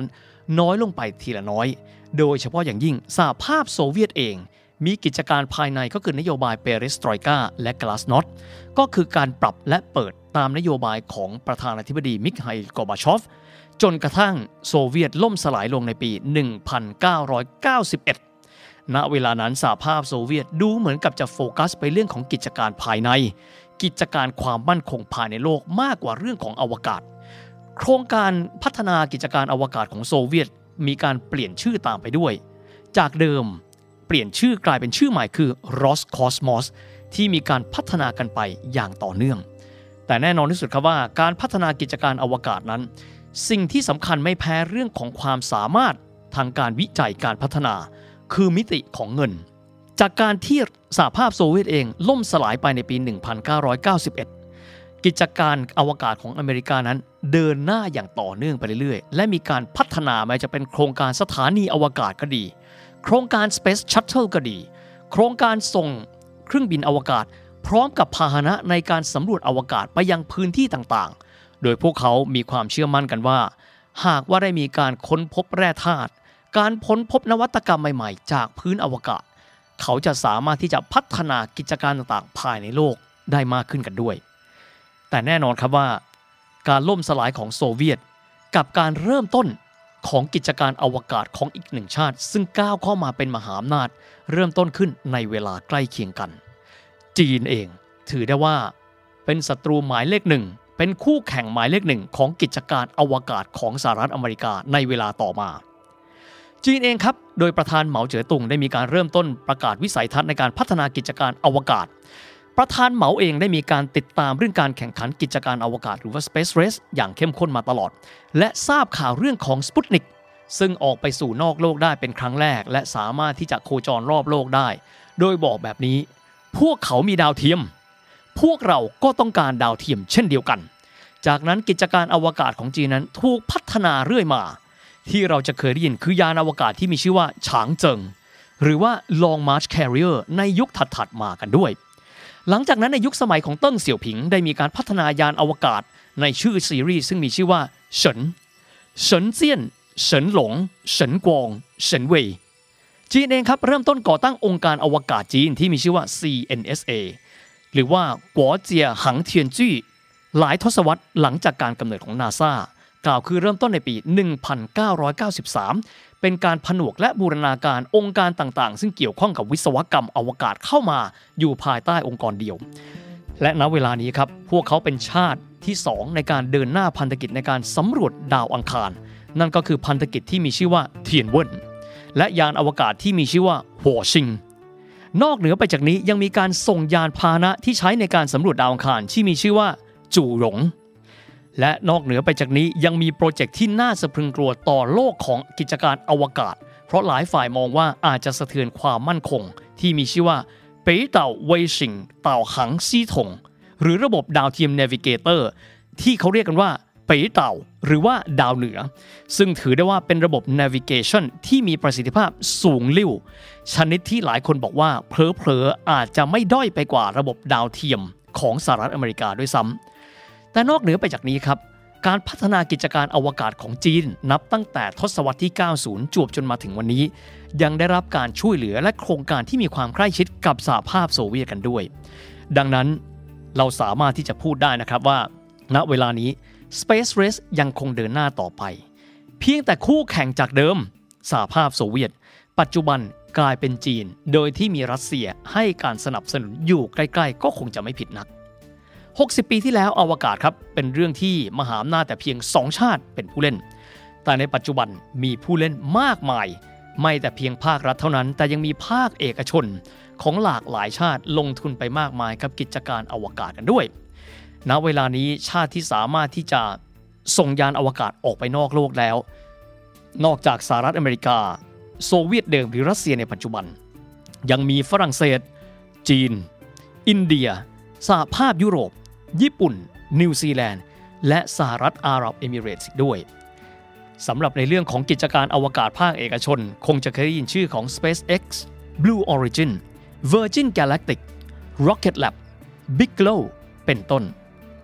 [SPEAKER 2] น้อยลงไปทีละน้อยโดยเฉพาะอย่างยิ่งสหภาพโซเวียตเองมีกิจการภายในก็คือนโยบายเปเรสตรอยกาและกลาสนอตก็คือการปรับและเปิดตามนโยบายของประธานาธิบดีมิคไฮล์กอร์บาชอฟจนกระทั่งโซเวียตล่มสลายลงในปี หนึ่งพันเก้าร้อยเก้าสิบเอ็ด ณ เวลานั้นสหภาพโซเวียตดูเหมือนกับจะโฟกัสไปเรื่องของกิจการภายในกิจการความมั่นคงภายในโลกมากกว่าเรื่องของอวกาศโครงการพัฒนากิจการอวกาศของโซเวียตมีการเปลี่ยนชื่อตามไปด้วยจากเดิมเปลี่ยนชื่อกลายเป็นชื่อใหม่คือ Roscosmos ที่มีการพัฒนากันไปอย่างต่อเนื่องแต่แน่นอนที่สุดครับว่าการพัฒนากิจการอวกาศนั้นสิ่งที่สำคัญไม่แพ้เรื่องของความสามารถทางการวิจัยการพัฒนาคือมิติของเงินจากการที่สหภาพโซเวียตเองล่มสลายไปในปี หนึ่งพันเก้าร้อยเก้าสิบเอ็ด กิจการอวกาศของอเมริกานั้นเดินหน้าอย่างต่อเนื่องไปเรื่อยๆและมีการพัฒนาไม่ว่าจะเป็นโครงการสถานีอวกาศก็ดีโครงการ Space Shuttle ก็ดีโครงการส่งเครื่องบินอวกาศพร้อมกับพาหนะในการสำรวจอวกาศไปยังพื้นที่ต่างๆโดยพวกเขามีความเชื่อมั่นกันว่าหากว่าได้มีการค้นพบแร่ธาตุการค้นพบนวัตกรรมใหม่ๆจากพื้นอวกาศเขาจะสามารถที่จะพัฒนากิจการต่างๆภายในโลกได้มากขึ้นกันด้วยแต่แน่นอนครับว่าการล่มสลายของโซเวียตกับการเริ่มต้นของกิจการอวกาศของอีกหนึ่งชาติซึ่งก้าวเข้ามาเป็นมหาอำนาจเริ่มต้นขึ้นในเวลาใกล้เคียงกันจีนเองถือได้ว่าเป็นศัตรูหมายเลขหนึ่งเป็นคู่แข่งหมายเลขหนึ่งของกิจการอวกาศของสหรัฐอเมริกาในเวลาต่อมาจีนเองครับโดยประธานเหมาเจ๋อตุงได้มีการเริ่มต้นประกาศวิสัยทัศน์ในการพัฒนากิจการอวกาศประธานเหมาเองได้มีการติดตามเรื่องการแข่งขันกิจการอวกาศหรือว่า Space Race อย่างเข้มข้นมาตลอดและทราบข่าวเรื่องของสปุตนิกซึ่งออกไปสู่นอกโลกได้เป็นครั้งแรกและสามารถที่จะโคจรรอบโลกได้โดยบอกแบบนี้พวกเขามีดาวเทียมพวกเราก็ต้องการดาวเทียมเช่นเดียวกันจากนั้นกิจการอวกาศของจีนนั้นถูกพัฒนาเรื่อยมาที่เราจะเคยได้ยินคือยานอวกาศที่มีชื่อว่าฉางเจิงหรือว่า Long March Carrier ในยุคถัดๆมากันด้วยหลังจากนั้นในยุคสมัยของเติ้งเสี่ยวผิงได้มีการพัฒนายานอวกาศในชื่อซีรีส์ซึ่งมีชื่อว่าเฉินเฉินเจี้ยนเฉินหลงเฉินกวงเฉินเว่ยจีนเองครับเริ่มต้นก่อตั้งองค์การอวกาศจีนที่มีชื่อว่า ซี เอ็น เอส เอ หรือว่ากัวเจียหังเทียนจี้หลายทศวรรษหลังจากการกำเนิดของ NASA กล่าวคือเริ่มต้นในปี หนึ่งพันเก้าร้อยเก้าสิบสาม เป็นการผนวกและบูรณาการองค์การต่างๆซึ่งเกี่ยวข้องกับวิศวกรรมอวกาศเข้ามาอยู่ภายใต้องค์กรเดียวและณเวลานี้ครับพวกเขาเป็นชาติที่สองในการเดินหน้าพันธกิจในการสำรวจดาวอังคารนั่นก็คือพันธกิจที่มีชื่อว่าเทียนเวินและยานอวกาศที่มีชื่อว่าหัวชิงนอกเหนือไปจากนี้ยังมีการส่งยานพาหนะที่ใช้ในการสำรวจดาวอังคารที่มีชื่อว่าจู่หลงและนอกเหนือไปจากนี้ยังมีโปรเจกต์ที่น่าสะพรึงกลัวต่อโลกของกิจการอวกาศเพราะหลายฝ่ายมองว่าอาจจะสะเทือนความมั่นคงที่มีชื่อว่าเป๋ยเต่าเว่ยชิงเต่าหังซี่ถงหรือระบบดาวเทียม Navigator ที่เขาเรียกกันว่าเป๋ยเต่าหรือว่าดาวเหนือซึ่งถือได้ว่าเป็นระบบ Navigation ที่มีประสิทธิภาพสูงลิ่วชนิดที่หลายคนบอกว่าเผลอๆอาจจะไม่ด้อยไปกว่าระบบดาวเทียมของสหรัฐอเมริกาด้วยซ้ำแต่นอกเหนือไปจากนี้ครับการพัฒนากิจการอวกาศของจีนนับตั้งแต่ทศวรรษที่เก้าสิบจวบจนมาถึงวันนี้ยังได้รับการช่วยเหลือและโครงการที่มีความใกล้ชิดกับสหภาพโซเวียตกันด้วยดังนั้นเราสามารถที่จะพูดได้นะครับว่าณเวลานี้ Space Race ยังคงเดินหน้าต่อไปเพียงแต่คู่แข่งจากเดิมสหภาพโซเวียตปัจจุบันกลายเป็นจีนโดยที่มีรัสเซียให้การสนับสนุนอยู่ใกล้ๆก็คงจะไม่ผิดนักหกสิบปีที่แล้วอวกาศครับเป็นเรื่องที่มหาอำนาจแต่เพียงสองชาติเป็นผู้เล่นแต่ในปัจจุบันมีผู้เล่นมากมายไม่แต่เพียงภาครัฐเท่านั้นแต่ยังมีภาคเอกชนของหลากหลายชาติลงทุนไปมากมายกับกิจการอวกาศกันด้วยณเวลานี้ชาติที่สามารถที่จะส่งยานอวกาศออกไปนอกโลกแล้วนอกจากสหรัฐอเมริกาโซเวียตเดิมหรือรัสเซียในปัจจุบันยังมีฝรั่งเศสจีนอินเดียสหภาพยุโรปญี่ปุ่นนิวซีแลนด์และสหรัฐอาหรับเอมิเรตส์ด้วยสำหรับในเรื่องของกิจการอวกาศภาคเอกชนคงจะเคยได้ยินชื่อของ SpaceX Blue Origin Virgin Galactic Rocket Lab Bigelow เป็นต้น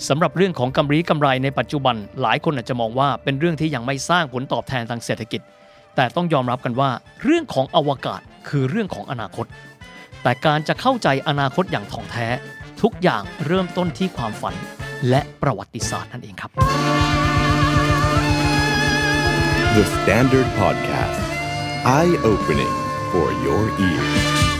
[SPEAKER 2] สำหรับเรื่องของกำไรกำไรในปัจจุบันหลายคนอาจจะมองว่าเป็นเรื่องที่ยังไม่สร้างผลตอบแทนทางเศรษฐกิจแต่ต้องยอมรับกันว่าเรื่องของอวกาศคือเรื่องของอนาคตแต่การจะเข้าใจอนาคตอย่างถ่องแท้ทุกอย่างเริ่มต้นที่ความฝันและประวัติศาสตร์นั่นเองครับ
[SPEAKER 1] The Standard Podcast Eye-opening for your ears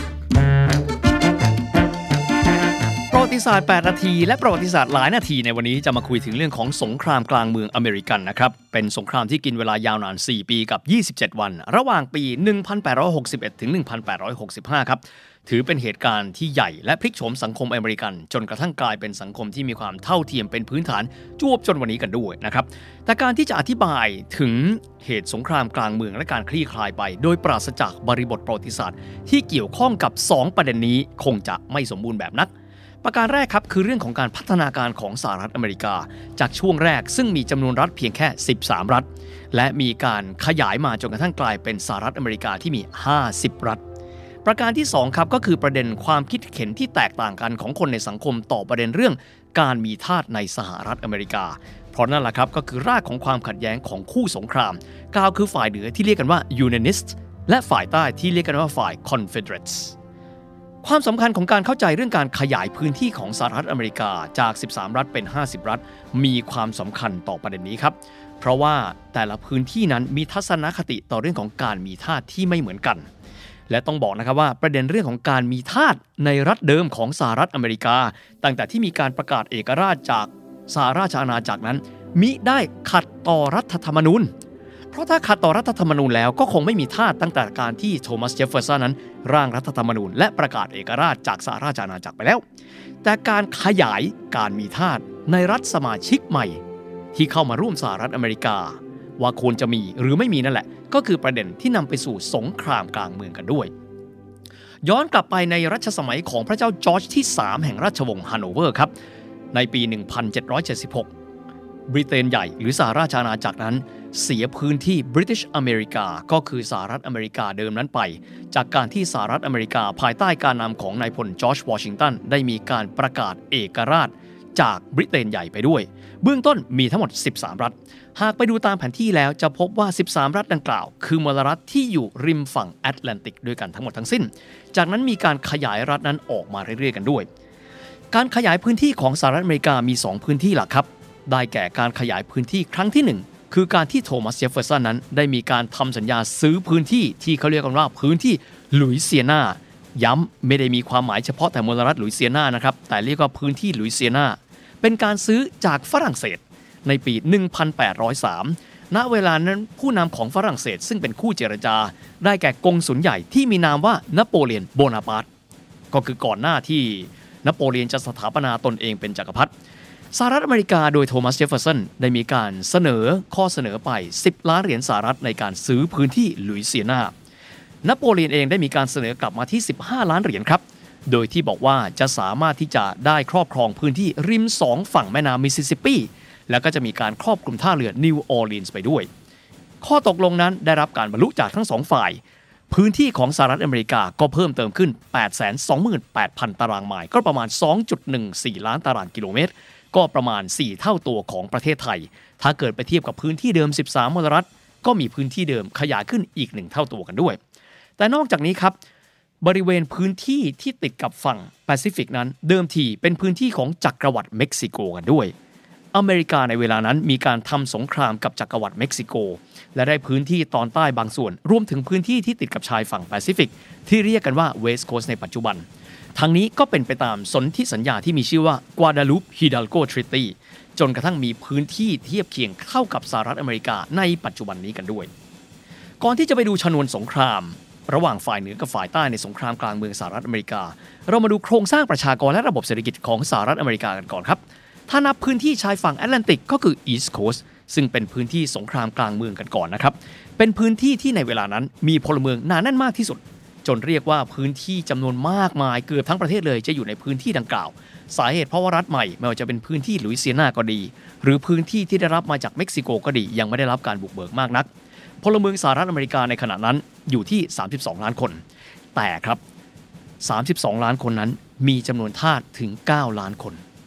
[SPEAKER 2] ประวัติศาสตร์แปดนาทีและประวัติศาสตร์หลายนาทีในวันนี้จะมาคุยถึงเรื่องของสงครามกลางเมืองอเมริกันนะครับเป็นสงครามที่กินเวลายาวนานสี่ปีกับยี่สิบเจ็ดวันระหว่างปีหนึ่งพันแปดร้อยหกสิบเอ็ดถึงหนึ่งพันแปดร้อยหกสิบห้าครับถือเป็นเหตุการณ์ที่ใหญ่และพลิกโฉมสังคมอเมริกันจนกระทั่งกลายเป็นสังคมที่มีความเท่าเทียมเป็นพื้นฐานจวบจนวันนี้กันด้วยนะครับแต่การที่จะอธิบายถึงเหตุสงครามกลางเมืองและการคลี่คลายไปโดยปราศจากบริบทประวัติศาสตร์ที่เกี่ยวข้องกับสองประเด็นนี้คงจะไม่สมบูรณ์แบบนักประการแรกครับคือเรื่องของการพัฒนาการของสหรัฐอเมริกาจากช่วงแรกซึ่งมีจำนวนรัฐเพียงแค่สิบสามรัฐและมีการขยายมาจนกระทั่งกลายเป็นสหรัฐอเมริกาที่มีห้าสิบรัฐประการที่สองครับก็คือประเด็นความคิดเห็นที่แตกต่างกันของคนในสังคมต่อประเด็นเรื่องการมีทาสในสหรัฐอเมริกาเพราะนั่นแหละครับก็คือรากของความขัดแย้งของคู่สงครามกล่าวคือฝ่ายเหนือที่เรียกกันว่า Unionists และฝ่ายใต้ที่เรียกกันว่าฝ่าย Confederatesความสำคัญของการเข้าใจเรื่องการขยายพื้นที่ของสหรัฐอเมริกาจากสิบสามรัฐเป็นห้าสิบรัฐมีความสำคัญต่อประเด็นนี้ครับเพราะว่าแต่ละพื้นที่นั้นมีทัศนคติต่อเรื่องของการมีทาสที่ไม่เหมือนกันและต้องบอกนะครับว่าประเด็นเรื่องของการมีทาสในรัฐเดิมของสหรัฐอเมริกาตั้งแต่ที่มีการประกาศเอกราชจากสหราชอาณาจักรนั้นมิได้ขัดต่อรัฐธรรมนูญเพราะถ้าขัดต่อรัฐธรรมนูญแล้วก็คงไม่มีทาสตั้งแต่การที่โทมัสเจฟเฟอร์สันนั้นร่างรัฐธรรมนูญและประกาศเอกราชจากสหราชอาณาจักรไปแล้วแต่การขยายการมีทาสในรัฐสมาชิกใหม่ที่เข้ามาร่วมสหรัฐอเมริกาว่าควรจะมีหรือไม่มีนั่นแหละก็คือประเด็นที่นำไปสู่สงครามกลางเมืองกันด้วยย้อนกลับไปในรัชสมัยของพระเจ้าจอร์จที่สามแห่งราชวงศ์ฮันโนเวอร์ครับในปีหนึ่งพันเจ็ดร้อยเจ็ดสิบหกบริเตนใหญ่หรือสหราชอาณาจักรนั้นเสียพื้นที่ British America ก็คือสหรัฐอเมริกาเดิมนั้นไปจากการที่สหรัฐอเมริกาภายใต้การนำของนายพลจอร์จวอชิงตันได้มีการประกาศเอกราชจากบริเตนใหญ่ไปด้วยเบื้องต้นมีทั้งหมดสิบสามรัฐหากไปดูตามแผนที่แล้วจะพบว่าสิบสามรัฐดังกล่าวคือมลรัฐที่อยู่ริมฝั่งแอตแลนติกด้วยกันทั้งหมดทั้งสิ้นจากนั้นมีการขยายรัฐนั้นออกมาเรื่อยๆกันด้วยการขยายพื้นที่ของสหรัฐอเมริกามีสองพื้นที่หลักครับได้แก่การขยายพื้นที่ครั้งที่หนึ่งคือการที่โทมัสเจฟเฟอร์สันนั้นได้มีการทำสัญญาซื้อพื้นที่ที่เขาเรียกกันว่าพื้นที่ลุยเซียนาย้ำไม่ได้มีความหมายเฉพาะแต่มลรัฐลุยเซียนานะครับแต่เรียกว่าพื้นที่ลุยเซียนาเป็นการซื้อจากฝรั่งเศสในปีหนึ่งพันแปดร้อยสามณเวลานั้นผู้นำของฝรั่งเศสซึ่งเป็นคู่เจรจาได้แก่กงสุลใหญ่ที่มีนามว่านโปเลียนโบนาปาร์ตก็คือก่อนหน้าที่นโปเลียนจะสถาปนาตนเองเป็นจักรพรรดิสหรัฐอเมริกาโดยโทมัสเจฟเฟอร์สันได้มีการเสนอข้อเสนอไปสิบล้านเหรียญสหรัฐในการซื้อพื้นที่ลุยเซียนานโปเลียนเองได้มีการเสนอกลับมาที่สิบห้าล้านเหรียญครับโดยที่บอกว่าจะสามารถที่จะได้ครอบครองพื้นที่ริมสองฝั่งแม่น้ำมิสซิสซิปปีแล้วก็จะมีการครอบคลุมท่าเรือนิวออร์ลีนส์ไปด้วยข้อตกลงนั้นได้รับการบรรลุจากทั้งสองฝ่ายพื้นที่ของสหรัฐอเมริกาก็เพิ่มเติมขึ้น แปดแสนสองหมื่นแปดพัน ตารางไมล์ก็ประมาณ สองจุดหนึ่งสี่ ล้านตารางกิโลเมตรก็ประมาณสี่เท่าตัวของประเทศไทยถ้าเกิดไปเทียบกับพื้นที่เดิมสิบสามมลรัฐก็มีพื้นที่เดิมขยายขึ้นอีกหนึ่งเท่าตัวกันด้วยแต่นอกจากนี้ครับบริเวณพื้นที่ที่ติดกับฝั่งแปซิฟิกนั้นเดิมทีเป็นพื้นที่ของจักรวรรดิเม็กซิโกกันด้วยอเมริกาในเวลานั้นมีการทำสงครามกับจักรวรรดิเม็กซิโกและได้พื้นที่ตอนใต้บางส่วนรวมถึงพื้นที่ที่ติดกับชายฝั่งแปซิฟิกที่เรียกกันว่าเวสต์โคสต์ในปัจจุบันทั้งนี้ก็เป็นไปตามสนธิสัญญาที่มีชื่อว่า Guadalupe Hidalgo Treaty จนกระทั่งมีพื้นที่เทียบเคียงเท่ากับสหรัฐอเมริกาในปัจจุบันนี้กันด้วยก่อนที่จะไปดูชนวนสงครามระหว่างฝ่ายเหนือกับฝ่ายใต้ในสงครามกลางเมืองสหรัฐอเมริกาเรามาดูโครงสร้างประชากรและระบบเศรษฐกิจของสหรัฐอเมริกากันก่อนครับถ้านับพื้นที่ชายฝั่งแอตแลนติกก็คือ East Coast ซึ่งเป็นพื้นที่สงครามกลางเมืองกันก่อนนะครับเป็นพื้นที่ที่ในเวลานั้นมีพลเมืองหนาแน่นมากที่สุดจนเรียกว่าพื้นที่จำนวนมากมายเกือบทั้งประเทศเลยจะอยู่ในพื้นที่ดังกล่าวสาเหตุเพราะว่ารัฐใหม่ไม่ว่าจะเป็นพื้นที่ลุยเซียนาก็ดีหรือพื้นที่ที่ได้รับมาจากเม็กซิโกก็ดียังไม่ได้รับการบุกเบิกมากนักพลเมืองสหรัฐอเมริกาในขณะนั้นอยู่ที่สามสิบสองล้านคนแต่ครับสามสิบสองล้านคนนั้นมีจำนวนทาสถึงเก้าล้านคน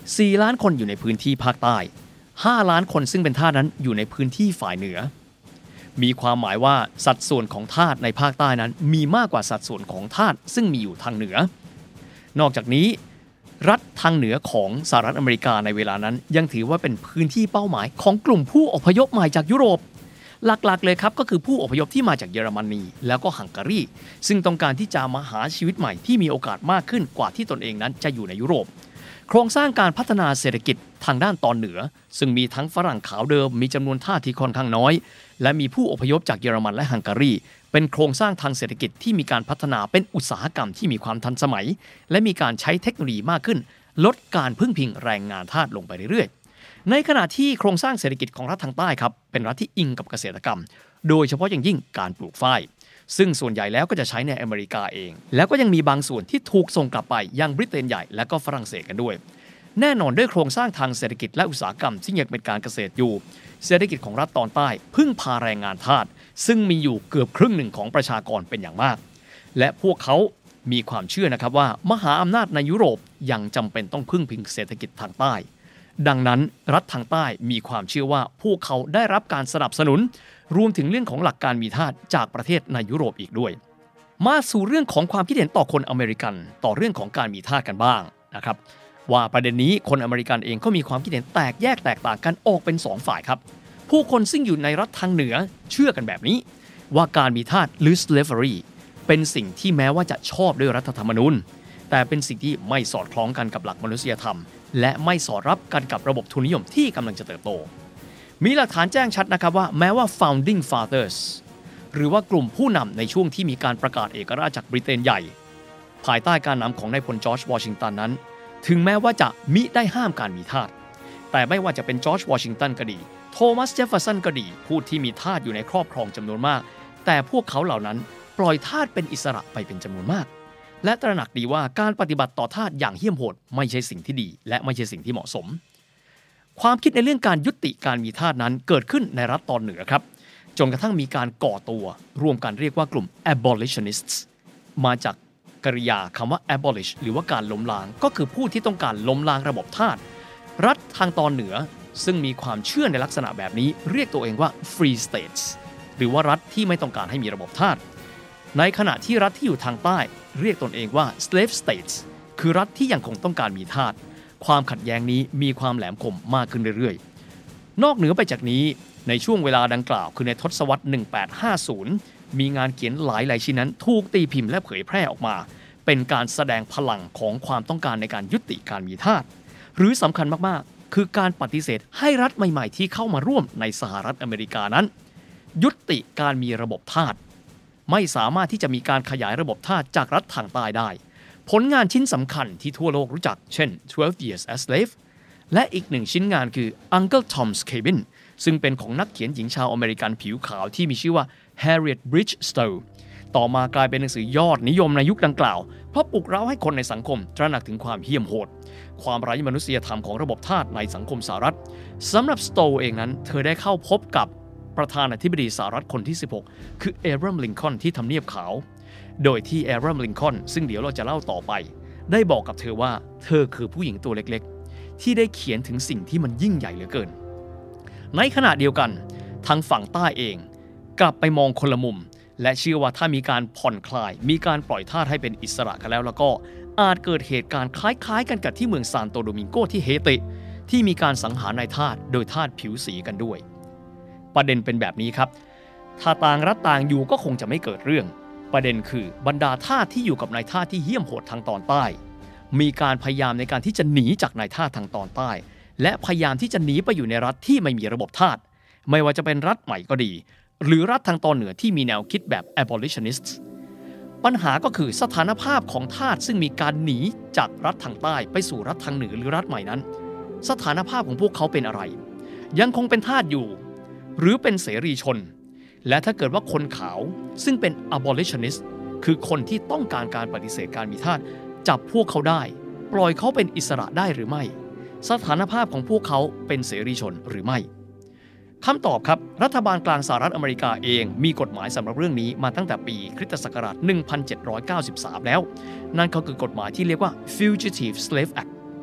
[SPEAKER 2] สี่ล้านคนอยู่ในพื้นที่ภาคใต้ห้าล้านคนซึ่งเป็นทาสนั้นอยู่ในพื้นที่ฝ่ายเหนือมีความหมายว่าสัดส่วนของทาสในภาคใต้นั้นมีมากกว่าสัดส่วนของทาสซึ่งมีอยู่ทางเหนือนอกจากนี้รัฐทางเหนือของสหรัฐอเมริกาในเวลานั้นยังถือว่าเป็นพื้นที่เป้าหมายของกลุ่มผู้อพยพใหม่จากยุโรปหลักๆเลยครับก็คือผู้อพยพที่มาจากเยอรมนีแล้วก็ฮังการีซึ่งต้องการที่จะมาหาชีวิตใหม่ที่มีโอกาสมากขึ้นกว่าที่ตนเองนั้นจะอยู่ในยุโรปโครงสร้างการพัฒนาเศรษฐกิจทางด้านตอนเหนือซึ่งมีทั้งฝรั่งขาวเดิมมีจำนวนทาสที่ค่อนข้างน้อยและมีผู้อพยพจากเยอรมันและฮังการีเป็นโครงสร้างทางเศรษฐกิจที่มีการพัฒนาเป็นอุตสาหกรรมที่มีความทันสมัยและมีการใช้เทคโนโลยีมากขึ้นลดการพึ่งพิงแรงงานทาสลงไปเรื่อยๆในขณะที่โครงสร้างเศรษฐกิจของรัฐทางใต้ครับเป็นรัฐที่อิงกับเกษตรกรรมโดยเฉพาะอย่างยิ่งการปลูกฝ้ายซึ่งส่วนใหญ่แล้วก็จะใช้ในอเมริกาเองแล้วก็ยังมีบางส่วนที่ถูกส่งกลับไปยังบริเตนใหญ่และก็ฝรั่งเศสกันด้วยแน่นอนด้วยโครงสร้างทางเศรษฐกิจและอุตสาหกรรมที่ยังเป็นการเกษตรอยู่เศรษฐกิจของรัฐตอนใต้พึ่งพาแรงงานทาสซึ่งมีอยู่เกือบครึ่งหนึ่งของประชากรเป็นอย่างมากและพวกเขามีความเชื่อนะครับว่ามหาอำนาจในยุโรปยังจำเป็นต้องพึ่งพิงเศรษฐกิจทางใต้ดังนั้นรัฐทางใต้มีความเชื่อว่าพวกเขาได้รับการสนับสนุนรวมถึงเรื่องของหลักการมีทาสจากประเทศในยุโรปอีกด้วยมาสู่เรื่องของความคิดเห็นต่อคนอเมริกันต่อเรื่องของการมีทาสกันบ้างนะครับว่าประเด็นนี้คนอเมริกันเองก็มีความคิดเห็นแตกแยกแตกต่างกันออกเป็นสองฝ่ายครับผู้คนซึ่งอยู่ในรัฐทางเหนือเชื่อกันแบบนี้ว่าการมีทาสหรือ slavery เป็นสิ่งที่แม้ว่าจะชอบด้วยรัฐธรรมนูญแต่เป็นสิ่งที่ไม่สอดคล้องกันกับหลักมนุษยธรรมและไม่สอดรับกันกับระบบทุนนิยมที่กำลังจะเติบโตมีหลักฐานแจ้งชัดนะครับว่าแม้ว่า founding fathers หรือว่ากลุ่มผู้นำในช่วงที่มีการประกาศเอกราชจากบริเตนใหญ่ภายใต้การนำของนายพลจอร์จวอชิงตันนั้นถึงแม้ว่าจะมิได้ห้ามการมีทาสแต่ไม่ว่าจะเป็นจอร์จวอชิงตันก็ดีโทมัสเจฟเฟอร์สันก็ดีผู้ที่มีทาสอยู่ในครอบครองจำนวนมากแต่พวกเขาเหล่านั้นปล่อยทาสเป็นอิสระไปเป็นจำนวนมากและตระหนักดีว่าการปฏิบัติต่อทาสอย่างเหี้ยมโหดไม่ใช่สิ่งที่ดีและไม่ใช่สิ่งที่เหมาะสมความคิดในเรื่องการยุติการมีทาสนั้นเกิดขึ้นในรัฐตอนเหนือครับจนกระทั่งมีการก่อตัวรวมกันเรียกว่ากลุ่ม abolitionists มาจากกริยาคำว่า abolish หรือว่าการล้มล้างก็คือผู้ที่ต้องการล้มล้างระบบทาสรัฐทางตอนเหนือซึ่งมีความเชื่อในลักษณะแบบนี้เรียกตัวเองว่า free states หรือว่ารัฐที่ไม่ต้องการให้มีระบบทาสในขณะที่รัฐที่อยู่ทางใต้เรียกตนเองว่า slave states คือรัฐที่ยังคงต้องการมีทาสความขัดแย้งนี้มีความแหลมคมมากขึ้นเรื่อยๆนอกเหนือไปจากนี้ในช่วงเวลาดังกล่าวคือในทศวรรษหนึ่งพันแปดร้อยห้าสิบมีงานเขียนหลายหลายชิ้นนั้นถูกตีพิมพ์และเผยแพร่ออกมาเป็นการแสดงพลังของความต้องการในการยุติการมีทาสหรือสำคัญมากๆคือการปฏิเสธให้รัฐใหม่ๆที่เข้ามาร่วมในสหรัฐอเมริกานั้นยุติการมีระบบทาสไม่สามารถที่จะมีการขยายระบบทาสจากรัฐทางใต้ได้ผลงานชิ้นสำคัญที่ทั่วโลกรู้จักเช่นtwelve years a slave และอีกหนึ่งชิ้นงานคือ Uncle Tom's Cabin ซึ่งเป็นของนักเขียนหญิงชาวอเมริกันผิวขาวที่มีชื่อว่า Harriet Beecher Stowe ต่อมากลายเป็นหนังสือยอดนิยมในยุคดังกล่าวเพราะปลุกเร้าให้คนในสังคมตระหนักถึงความเหี้ยมโหดความไร้มนุษยธรรมของระบบทาสในสังคมสหรัฐสำหรับ Stowe เองนั้นเธอได้เข้าพบกับประธานาธิบดีสหรัฐคนที่สิบหกคือเอเบรมลิงคอล์นที่ทำเนียบขาวโดยที่เอเบรมลิงคอล์นซึ่งเดี๋ยวเราจะเล่าต่อไปได้บอกกับเธอว่าเธอคือผู้หญิงตัวเล็กๆที่ได้เขียนถึงสิ่งที่มันยิ่งใหญ่เหลือเกินในขณะเดียวกันทางฝั่งใต้เองกลับไปมองคนละมุมและเชื่อว่าถ้ามีการผ่อนคลายมีการปล่อยทาสให้เป็นอิสระกันแล้วแล้วก็อาจเกิดเหตุการณ์คล้ายๆกันกับที่เมืองซานโตโดมิงโกที่เฮติที่มีการสังหารนายทาสโดยทาสผิวสีกันด้วยประเด็นเป็นแบบนี้ครับถ้าต่างรัฐต่างอยู่ก็คงจะไม่เกิดเรื่องประเด็นคือบรรดาทาสที่อยู่กับนายทาสที่เหี้ยมโหดทางตอนใต้มีการพยายามในการที่จะหนีจากนายทาสทางตอนใต้และพยายามที่จะหนีไปอยู่ในรัฐที่ไม่มีระบบทาสไม่ว่าจะเป็นรัฐใหม่ก็ดีหรือรัฐทางตอนเหนือที่มีแนวคิดแบบ abolitionists ปัญหาก็คือสถานภาพของทาสซึ่งมีการหนีจากรัฐทางใต้ไปสู่รัฐทางเหนือหรือรัฐใหม่นั้นสถานภาพของพวกเขาเป็นอะไรยังคงเป็นทาสอยู่หรือเป็นเสรีชนและถ้าเกิดว่าคนขาวซึ่งเป็น abolitionist คือคนที่ต้องการการปฏิเสธการมีทาสจับพวกเขาได้ปล่อยเขาเป็นอิสระได้หรือไม่สถานภาพของพวกเขาเป็นเสรีชนหรือไม่คำตอบครับรัฐบาลกลางสหรัฐอเมริกาเองมีกฎหมายสำหรับเรื่องนี้มาตั้งแต่ปีคริสตศักราชหนึ่งพันเจ็ดร้อยเก้าสิบสามแล้วนั่นก็คือกฎหมายที่เรียกว่า Fugitive Slave Act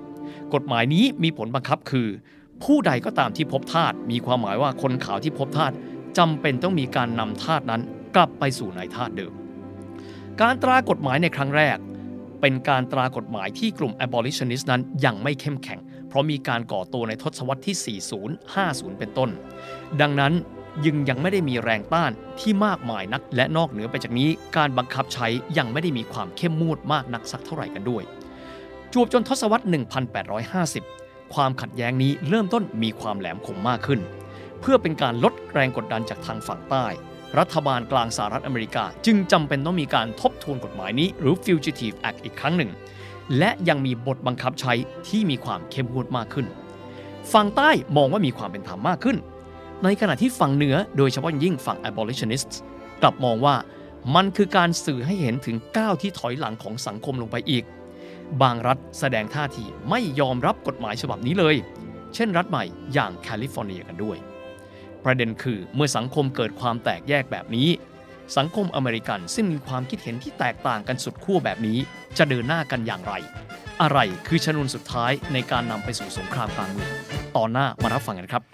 [SPEAKER 2] กฎหมายนี้มีผลบังคับคือผู้ใดก็ตามที่พบทาสมีความหมายว่าคนขาวที่พบทาสจำเป็นต้องมีการนำทาสนั้นกลับไปสู่นายทาสเดิมการตรากฎหมายในครั้งแรกเป็นการตรากฎหมายที่กลุ่ม abolitionist นั้นยังไม่เข้มแข็งเพราะมีการก่อตัวในทศวรรษที่ สี่สิบ ห้าสิบ เป็นต้นดังนั้นยังยังไม่ได้มีแรงต้านที่มากมายนักและนอกเหนือไปจากนี้การบังคับใช้ยังไม่ได้มีความเข้มงวดมากนักสักเท่าไหร่กันด้วยจวบจนทศวรรษ หนึ่งพันแปดร้อยห้าสิบ ความขัดแย้งนี้เริ่มต้นมีความแหลมคมมากขึ้นเพื่อเป็นการลดแรงกดดันจากทางฝั่งใต้รัฐบาลกลางสหรัฐอเมริกาจึงจำเป็นต้องมีการทบทวนกฎหมายนี้หรือ Fugitive Act อีกครั้งหนึ่งและยังมีบทบังคับใช้ที่มีความเข้มงวดมากขึ้นฝั่งใต้มองว่ามีความเป็นธรรมมากขึ้นในขณะที่ฝั่งเหนือโดยเฉพาะยิ่งฝั่ง abolitionists กลับมองว่ามันคือการสื่อให้เห็นถึงก้าวที่ถอยหลังของสังคมลงไปอีกบางรัฐแสดงท่าทีไม่ยอมรับกฎหมายฉบับนี้เลยเช่นรัฐใหม่อย่างแคลิฟอร์เนียกันด้วยประเด็นคือเมื่อสังคมเกิดความแตกแยกแบบนี้สังคมอเมริกันซึ่งมีความคิดเห็นที่แตกต่างกันสุดขั้วแบบนี้จะเดินหน้ากันอย่างไรอะไรคือชนวนสุดท้ายในการนำไปสู่สงครามกลางเมืองตอนหน้ามารับฟังกันครับ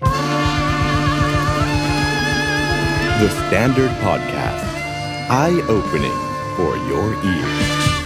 [SPEAKER 1] The Standard Podcast Eye-opening for your ears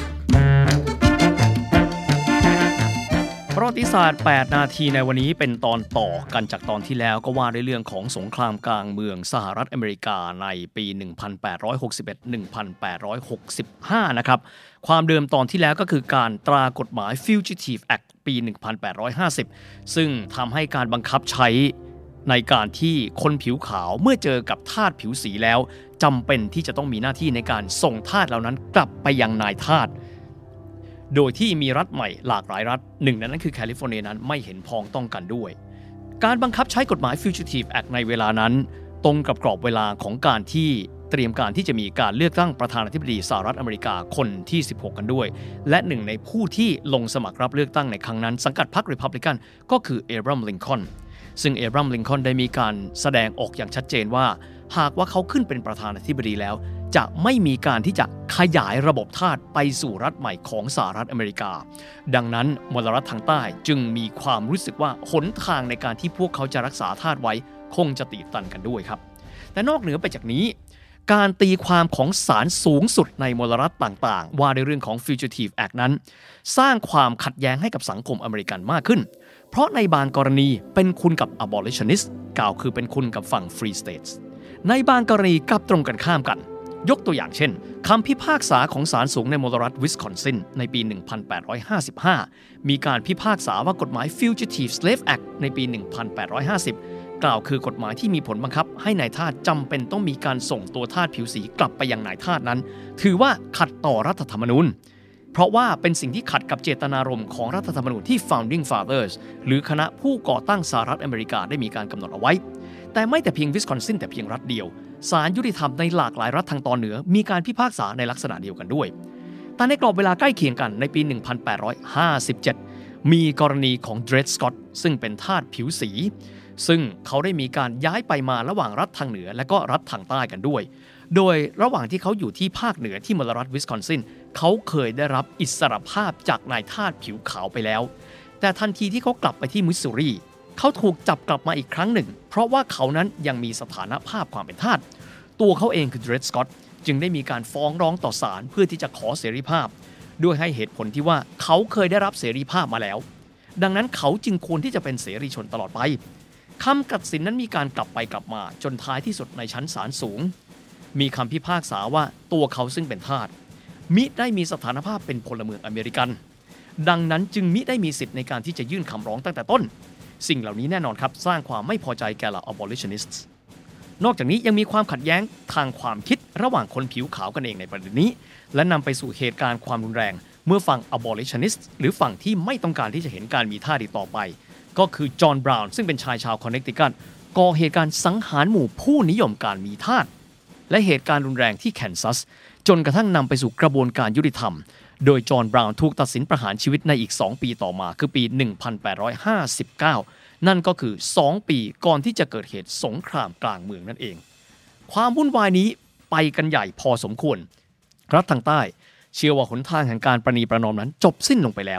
[SPEAKER 2] ประวัติศาสตร์แปดนาทีในวันนี้เป็นตอนต่อกันจากตอนที่แล้วก็ว่าในเรื่องของสงครามกลางเมืองสหรัฐอเมริกาในปี หนึ่งพันแปดร้อยหกสิบเอ็ด หนึ่งพันแปดร้อยหกสิบห้า นะครับความเดิมตอนที่แล้วก็คือการตรากฎหมาย Fugitive Act ปี หนึ่งพันแปดร้อยห้าสิบ ซึ่งทำให้การบังคับใช้ในการที่คนผิวขาวเมื่อเจอกับทาสผิวสีแล้วจำเป็นที่จะต้องมีหน้าที่ในการส่งทาสเหล่านั้นกลับไปยังนายทาสโดยที่มีรัฐใหม่หลากหลายรัฐหนึ่งในนั้นคือแคลิฟอร์เนียนั้นไม่เห็นพ้องต้องกันด้วยการบังคับใช้กฎหมาย Fugitive Act ในเวลานั้นตรงกับกรอบเวลาของการที่เตรียมการที่จะมีการเลือกตั้งประธานาธิบดีสหรัฐอเมริกาคนที่สิบหกกันด้วยและหนึ่งในผู้ที่ลงสมัครรับเลือกตั้งในครั้งนั้นสังกัดพรรครีพับลิกันก็คือเอบราฮัม ลิงคอล์นซึ่งเอบราฮัม ลิงคอล์นได้มีการแสดงออกอย่างชัดเจนว่าหากว่าเขาขึ้นเป็นประธานาธิบดีแล้วจะไม่มีการที่จะขยายระบบทาสไปสู่รัฐใหม่ของสหรัฐอเมริกาดังนั้นมลรัฐทางใต้จึงมีความรู้สึกว่าหนทางในการที่พวกเขาจะรักษาทาสไว้คงจะตีตันกันด้วยครับแต่นอกเหนือไปจากนี้การตีความของศาลสูงสุดในมลรัฐต่างๆว่าในเรื่องของ Fugitive Act นั้นสร้างความขัดแย้งให้กับสังคมอเมริกันมากขึ้นเพราะในบางกรณีเป็นคุณกับ abolitionist กล่าวคือเป็นคุณกับฝั่ง free states ในบางกรณีกลับตรงกันข้ามกันยกตัวอย่างเช่นคำพิพากษาของศาลสูงในมลรัฐวิสคอนซินในปี หนึ่งพันแปดร้อยห้าสิบห้า มีการพิพากษาว่ากฎหมาย Fugitive Slave Act ในปี หนึ่งพันแปดร้อยห้าสิบ กล่าวคือกฎหมายที่มีผลบังคับให้นายทาสจำเป็นต้องมีการส่งตัวทาสผิวสีกลับไปยังนายทาสนั้นถือว่าขัดต่อรัฐธรรมนูญเพราะว่าเป็นสิ่งที่ขัดกับเจตนารมณ์ของรัฐธรรมนูญที่ Founding Fathers หรือคณะผู้ก่อตั้งสหรัฐอเมริกาได้มีการกำหนดเอาไว้แต่ไม่แต่เพียงวิสคอนซินแต่เพียงรัฐเดียวศาลยุติธรรมในหลากหลายรัฐทางตอนเหนือมีการพิพากษาในลักษณะเดียวกันด้วยแต่ในกรอบเวลาใกล้เคียงกันในปี หนึ่งพันแปดร้อยห้าสิบเจ็ด มีกรณีของเดรดสกอตซึ่งเป็นทาสผิวสีซึ่งเขาได้มีการย้ายไปมาระหว่างรัฐทางเหนือและก็รัฐทางใต้กันด้วยโดยระหว่างที่เขาอยู่ที่ภาคเหนือที่มลรัฐวิสคอนซินเขาเคยได้รับอิสรภาพจากนายทาสผิวขาวไปแล้วแต่ทันทีที่เขากลับไปที่มิสซูรีเขาถูกจับกลับมาอีกครั้งหนึ่งเพราะว่าเขานั้นยังมีสถานภาพความเป็นทาสตัวเขาเองคือเดรดสกอตจึงได้มีการฟ้องร้องต่อศาลเพื่อที่จะขอเสรีภาพด้วยให้เหตุผลที่ว่าเขาเคยได้รับเสรีภาพมาแล้วดังนั้นเขาจึงควรที่จะเป็นเสรีชนตลอดไปคำตัดสินนั้นมีการกลับไปกลับมาจนท้ายที่สุดในชั้นศาลสูงมีคำพิพากษาว่าตัวเขาซึ่งเป็นทาสมิได้มีสถานภาพเป็นพลเมืองอเมริกันดังนั้นจึงมิได้มีสิทธิ์ในการที่จะยื่นคำร้องตั้งแต่ต้นสิ่งเหล่านี้แน่นอนครับสร้างความไม่พอใจแก่เหล่า abolitionists นอกจากนี้ยังมีความขัดแย้งทางความคิดระหว่างคนผิวขาวกันเองในประเด็นนี้และนำไปสู่เหตุการณ์ความรุนแรงเมื่อฝั่ง abolitionist หรือฝั่งที่ไม่ต้องการที่จะเห็นการมีทาสอีกต่อไปก็คือจอห์นบราวน์ซึ่งเป็นชายชาวคอนเนคติคัตก่อเหตุการณ์สังหารหมู่ผู้นิยมการมีทาสและเหตุการณ์รุนแรงที่แคนซัสจนกระทั่งนำไปสู่กระบวนการยุติธรรมโดยจอห์นบราวน์ถูกตัดสินประหารชีวิตในอีกสองปีต่อมาคือปี หนึ่งพันแปดร้อยห้าสิบเก้า นั่นก็คือสองปีก่อนที่จะเกิดเหตุสงครามกลางเมืองนั่นเองความวุ่นวายนี้ไปกันใหญ่พอสมควรรัฐทางใต้เชื่อว่าหนทางแห่งการประนีประนอมนั้นจบสิ้นลงไปแล้ว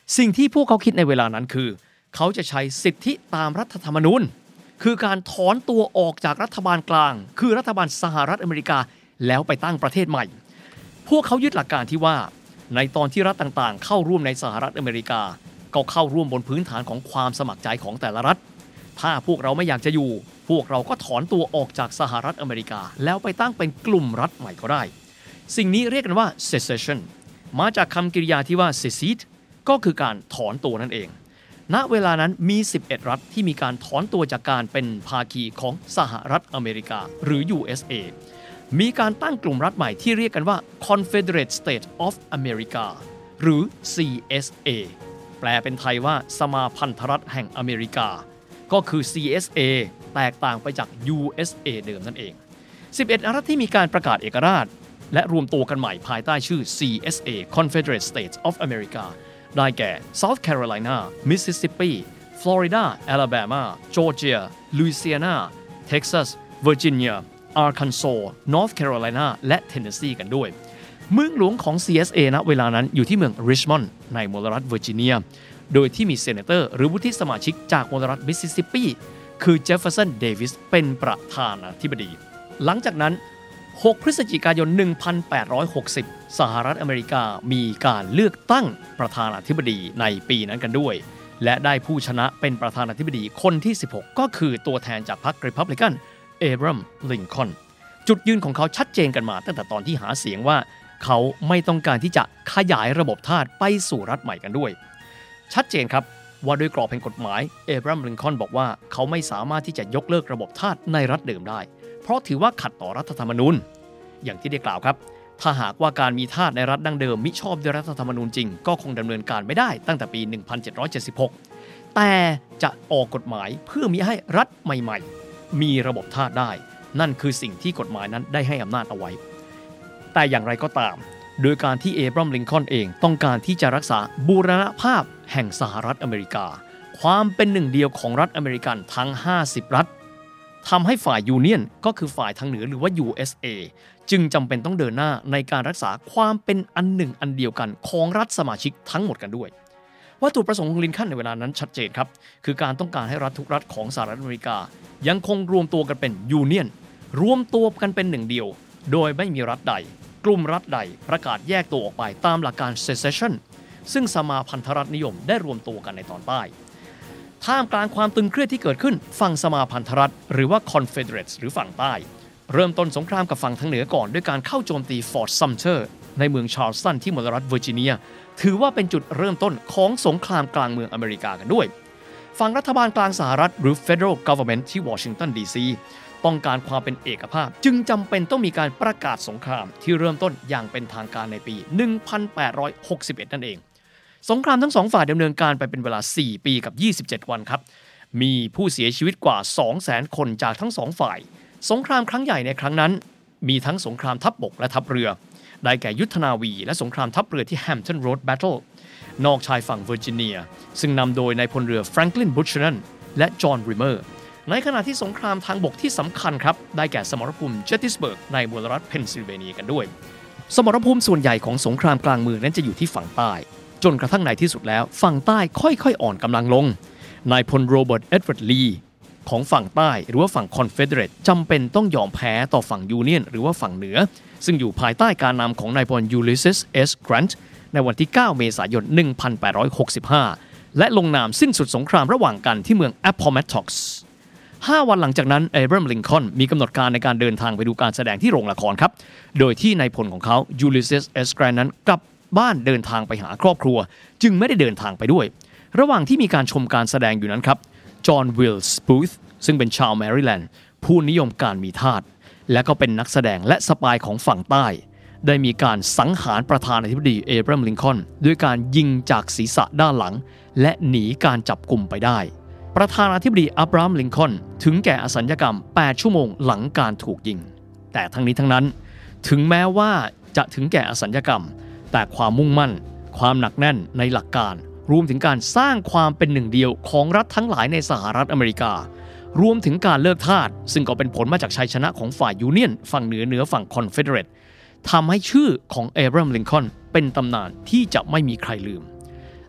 [SPEAKER 2] สิ่งที่พวกเขาคิดในเวลานั้นคือเขาจะใช้สิทธิตามรัฐธรรมนูญคือการถอนตัวออกจากรัฐบาลกลางคือรัฐบาลสหรัฐอเมริกาแล้วไปตั้งประเทศใหม่พวกเขายึดหลักการที่ว่าในตอนที่รัฐต่างๆเข้าร่วมในสหรัฐอเมริกาก็เข้าร่วมบนพื้นฐานของความสมัครใจของแต่ละรัฐถ้าพวกเราไม่อยากจะอยู่พวกเราก็ถอนตัวออกจากสหรัฐอเมริกาแล้วไปตั้งเป็นกลุ่มรัฐใหม่ก็ได้สิ่งนี้เรียกกันว่า secession มาจากคำกริยาที่ว่า secede ก็คือการถอนตัวนั่นเองณเวลานั้นมีสิบเอ็ดรัฐที่มีการถอนตัวจากการเป็นภาคีของสหรัฐอเมริกาหรือ ยู เอส เอ มีการตั้งกลุ่มรัฐใหม่ที่เรียกกันว่า Confederate States of America หรือ ซี เอส เอ แปลเป็นไทยว่าสมาพันธรัฐแห่งอเมริกาก็คือ ซี เอส เอ แตกต่างไปจาก ยู เอส เอ เดิมนั่นเองสิบเอ็ดรัฐที่มีการประกาศเอกราชและรวมตัวกันใหม่ภายใต้ชื่อ ซี เอส เอ Confederate States of America ได้แก่ South Carolina Mississippi Florida Alabama Georgia Louisiana Texas Virginia Arkansas North Carolina และ Tennessee กันด้วยเมืองหลวงของ ซี เอส เอ ณเวลานั้นอยู่ที่เมือง Richmond ในมลรัฐเวอร์จิเนียโดยที่มีเซเนเตอร์หรือวุฒิสมาชิกจากมลรัฐมิสซิสซิปปีคือเจฟเฟอร์สันเดวิสเป็นประธานาธิบดีหลังจากนั้นหกพฤศจิกายนหนึ่งพันแปดร้อยหกสิบสหรัฐอเมริกามีการเลือกตั้งประธานาธิบดีในปีนั้นกันด้วยและได้ผู้ชนะเป็นประธานาธิบดีคนที่สิบหกก็คือตัวแทนจากพรรครีพับลิกันเอบรัมลิงคอล์นจุดยืนของเขาชัดเจนกันมาตั้งแต่ตอนที่หาเสียงว่าเขาไม่ต้องการที่จะขยายระบบทาสไปสู่รัฐใหม่กันด้วยชัดเจนครับว่าโดยกรอบแห่งกฎหมายเอบรัมลิงคอล์นบอกว่าเขาไม่สามารถที่จะยกเลิกระบบทาสในรัฐเดิมได้เพราะถือว่าขัดต่อรัฐธรรมนูญอย่างที่ได้กล่าวครับถ้าหากว่าการมีทาสในรัฐดั้งเดิมมิชอบด้วยรัฐธรรมนูญจริงก็คงดำเนินการไม่ได้ตั้งแต่ปีหนึ่งพันเจ็ดร้อยเจ็ดสิบหกแต่จะออกกฎหมายเพื่อมีให้รัฐใหม่ๆมีระบบทาสได้นั่นคือสิ่งที่กฎหมายนั้นได้ให้อำนาจเอาไว้แต่อย่างไรก็ตามโดยการที่เอบรัมลิงคอล์นเองต้องการที่จะรักษาบูรณภาพแห่งสหรัฐอเมริกาความเป็นหนึ่งเดียวของรัฐอเมริกันทั้งห้าสิบรัฐทำให้ฝ่ายยูเนียนก็คือฝ่ายทางเหนือหรือว่า ยู เอส เอ จึงจำเป็นต้องเดินหน้าในการรักษาความเป็นอันหนึ่งอันเดียวกันของรัฐสมาชิกทั้งหมดกันด้วยวัตถุประสงค์ของลินคอล์นในเวลานั้นชัดเจนครับคือการต้องการให้รัฐทุกรัฐของสหรัฐอเมริกายังคงรวมตัวกันเป็นยูเนียนรวมตัวกันเป็นหนึ่งเดียวโดยไม่มีรัฐใดกลุ่มรัฐใดประกาศแยกตัวออกไปตามหลักการ secession ซึ่งสมาพันธรัฐนิยมได้รวมตัวกันในตอนใต้ท่ามกลางความตึงเครียดที่เกิดขึ้นฝั่งสมาพันธรัฐหรือว่า Confederates หรือฝั่งใต้เริ่มต้นสงครามกับฝั่งทางเหนือก่อนด้วยการเข้าโจมตี Fort Sumter ในเมืองชาร์ลสตันที่มลรัฐเวอร์จิเนียถือว่าเป็นจุดเริ่มต้นของสงครามกลางเมืองอเมริกากันด้วยฝั่งรัฐบาลกลางสหรัฐหรือ Federal Government ที่วอชิงตันดีซีต้องการความเป็นเอกภาพจึงจำเป็นต้องมีการประกาศสงครามที่เริ่มต้นอย่างเป็นทางการในปี หนึ่งพันแปดร้อยหกสิบเอ็ด นั่นเองสงครามทั้งสองฝ่ายดำเนินการไปเป็นเวลาสี่ปีกับยี่สิบเจ็ดวันครับมีผู้เสียชีวิตกว่า สองแสน คนจากทั้งสองฝ่ายสงครามครั้งใหญ่ในครั้งนั้นมีทั้งสงครามทัพบกและทัพเรือได้แก่ยุทธนาวีและสงครามทัพเรือที่ Hampton Road Battle นอกชายฝั่งเวอร์จิเนียซึ่งนำโดยนายพลเรือ Franklin Buchanan และจอห์น ริเมอร์ในขณะที่สงครามทางบกที่สำคัญครับได้แก่สมรภูมิเจตติสเบิร์กในมลรัฐเพนซิลเวเนียกันด้วยสมรภูมิส่วนใหญ่ของสงครามกลางเมืองนั้นจะอยู่ที่ฝั่งใต้จนกระทั่งในที่สุดแล้วฝั่งใต้ค่อยๆอ่อนกำลังลงนายพลโรเบิร์ตเอ็ดเวิร์ดลีของฝั่งใต้หรือว่าฝั่งคอนเฟเดเรตจำเป็นต้องยอมแพ้ต่อฝั่งยูเนียนหรือว่าฝั่งเหนือซึ่งอยู่ภายใต้การนำของนายพลยูลิสซิสเอสแกรนต์ในวันที่เก้าเมษายนหนึ่งพันแปดร้อยหกสิบห้าและลงนามสิ้นสุดสงครามระหว่างกันที่เมืองแอปพอแมทท็อกซ์ห้าวันหลังจากนั้นเอบรัมลิงคอล์นมีกำหนดการในการเดินทางไปดูการแสดงที่โรงละครครับโดยที่นายพลของเขายูลิสซิสเอสแกรนต์นั้นกลับบ้านเดินทางไปหาครอบครัวจึงไม่ได้เดินทางไปด้วยระหว่างที่มีการชมการแสดงอยู่นั้นครับจอห์นวิลส์บูธซึ่งเป็นชาวแมริแลนด์ผู้นิยมการมีทาสและก็เป็นนักแสดงและสปายของฝั่งใต้ได้มีการสังหารประธานาธิบดีเอบรัมลิงคอล์นด้วยการยิงจากศีรษะด้านหลังและหนีการจับกุมไปได้ประธานาธิบดีอับราฮัมลิงคอล์นถึงแก่อสัญญกรรมแปดชั่วโมงหลังการถูกยิงแต่ทั้งนี้ทั้งนั้นถึงแม้ว่าจะถึงแก่อสัญญกรรมแต่ความมุ่งมั่นความหนักแน่นในหลักการรวมถึงการสร้างความเป็นหนึ่งเดียวของรัฐทั้งหลายในสหรัฐอเมริการวมถึงการเลิกทาสซึ่งก็เป็นผลมาจากชัยชนะของฝ่ายยูเนียนฝั่งเหนือเหนือฝั่งคอนเฟเดเรตทำให้ชื่อของเอบรัมลิงคอล์นเป็นตำนานที่จะไม่มีใครลืม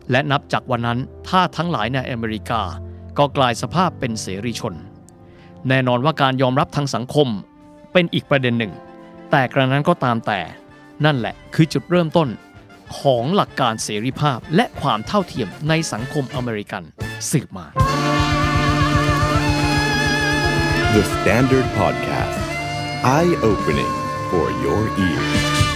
[SPEAKER 2] และนับจากวันนั้นทาสทั้งหลายในอเมริกาก็กลายสภาพเป็นเสรีชนแน่นอนว่าการยอมรับทางสังคมเป็นอีกประเด็นหนึ่งแต่กระนั้นก็ตามแต่นั่นแหละคือจุดเริ่มต้นของหลักการเสรีภาพและความเท่าเทียมในสังคมอเมริกันสืบมา
[SPEAKER 1] The Standard Podcast Eye-opening for your ears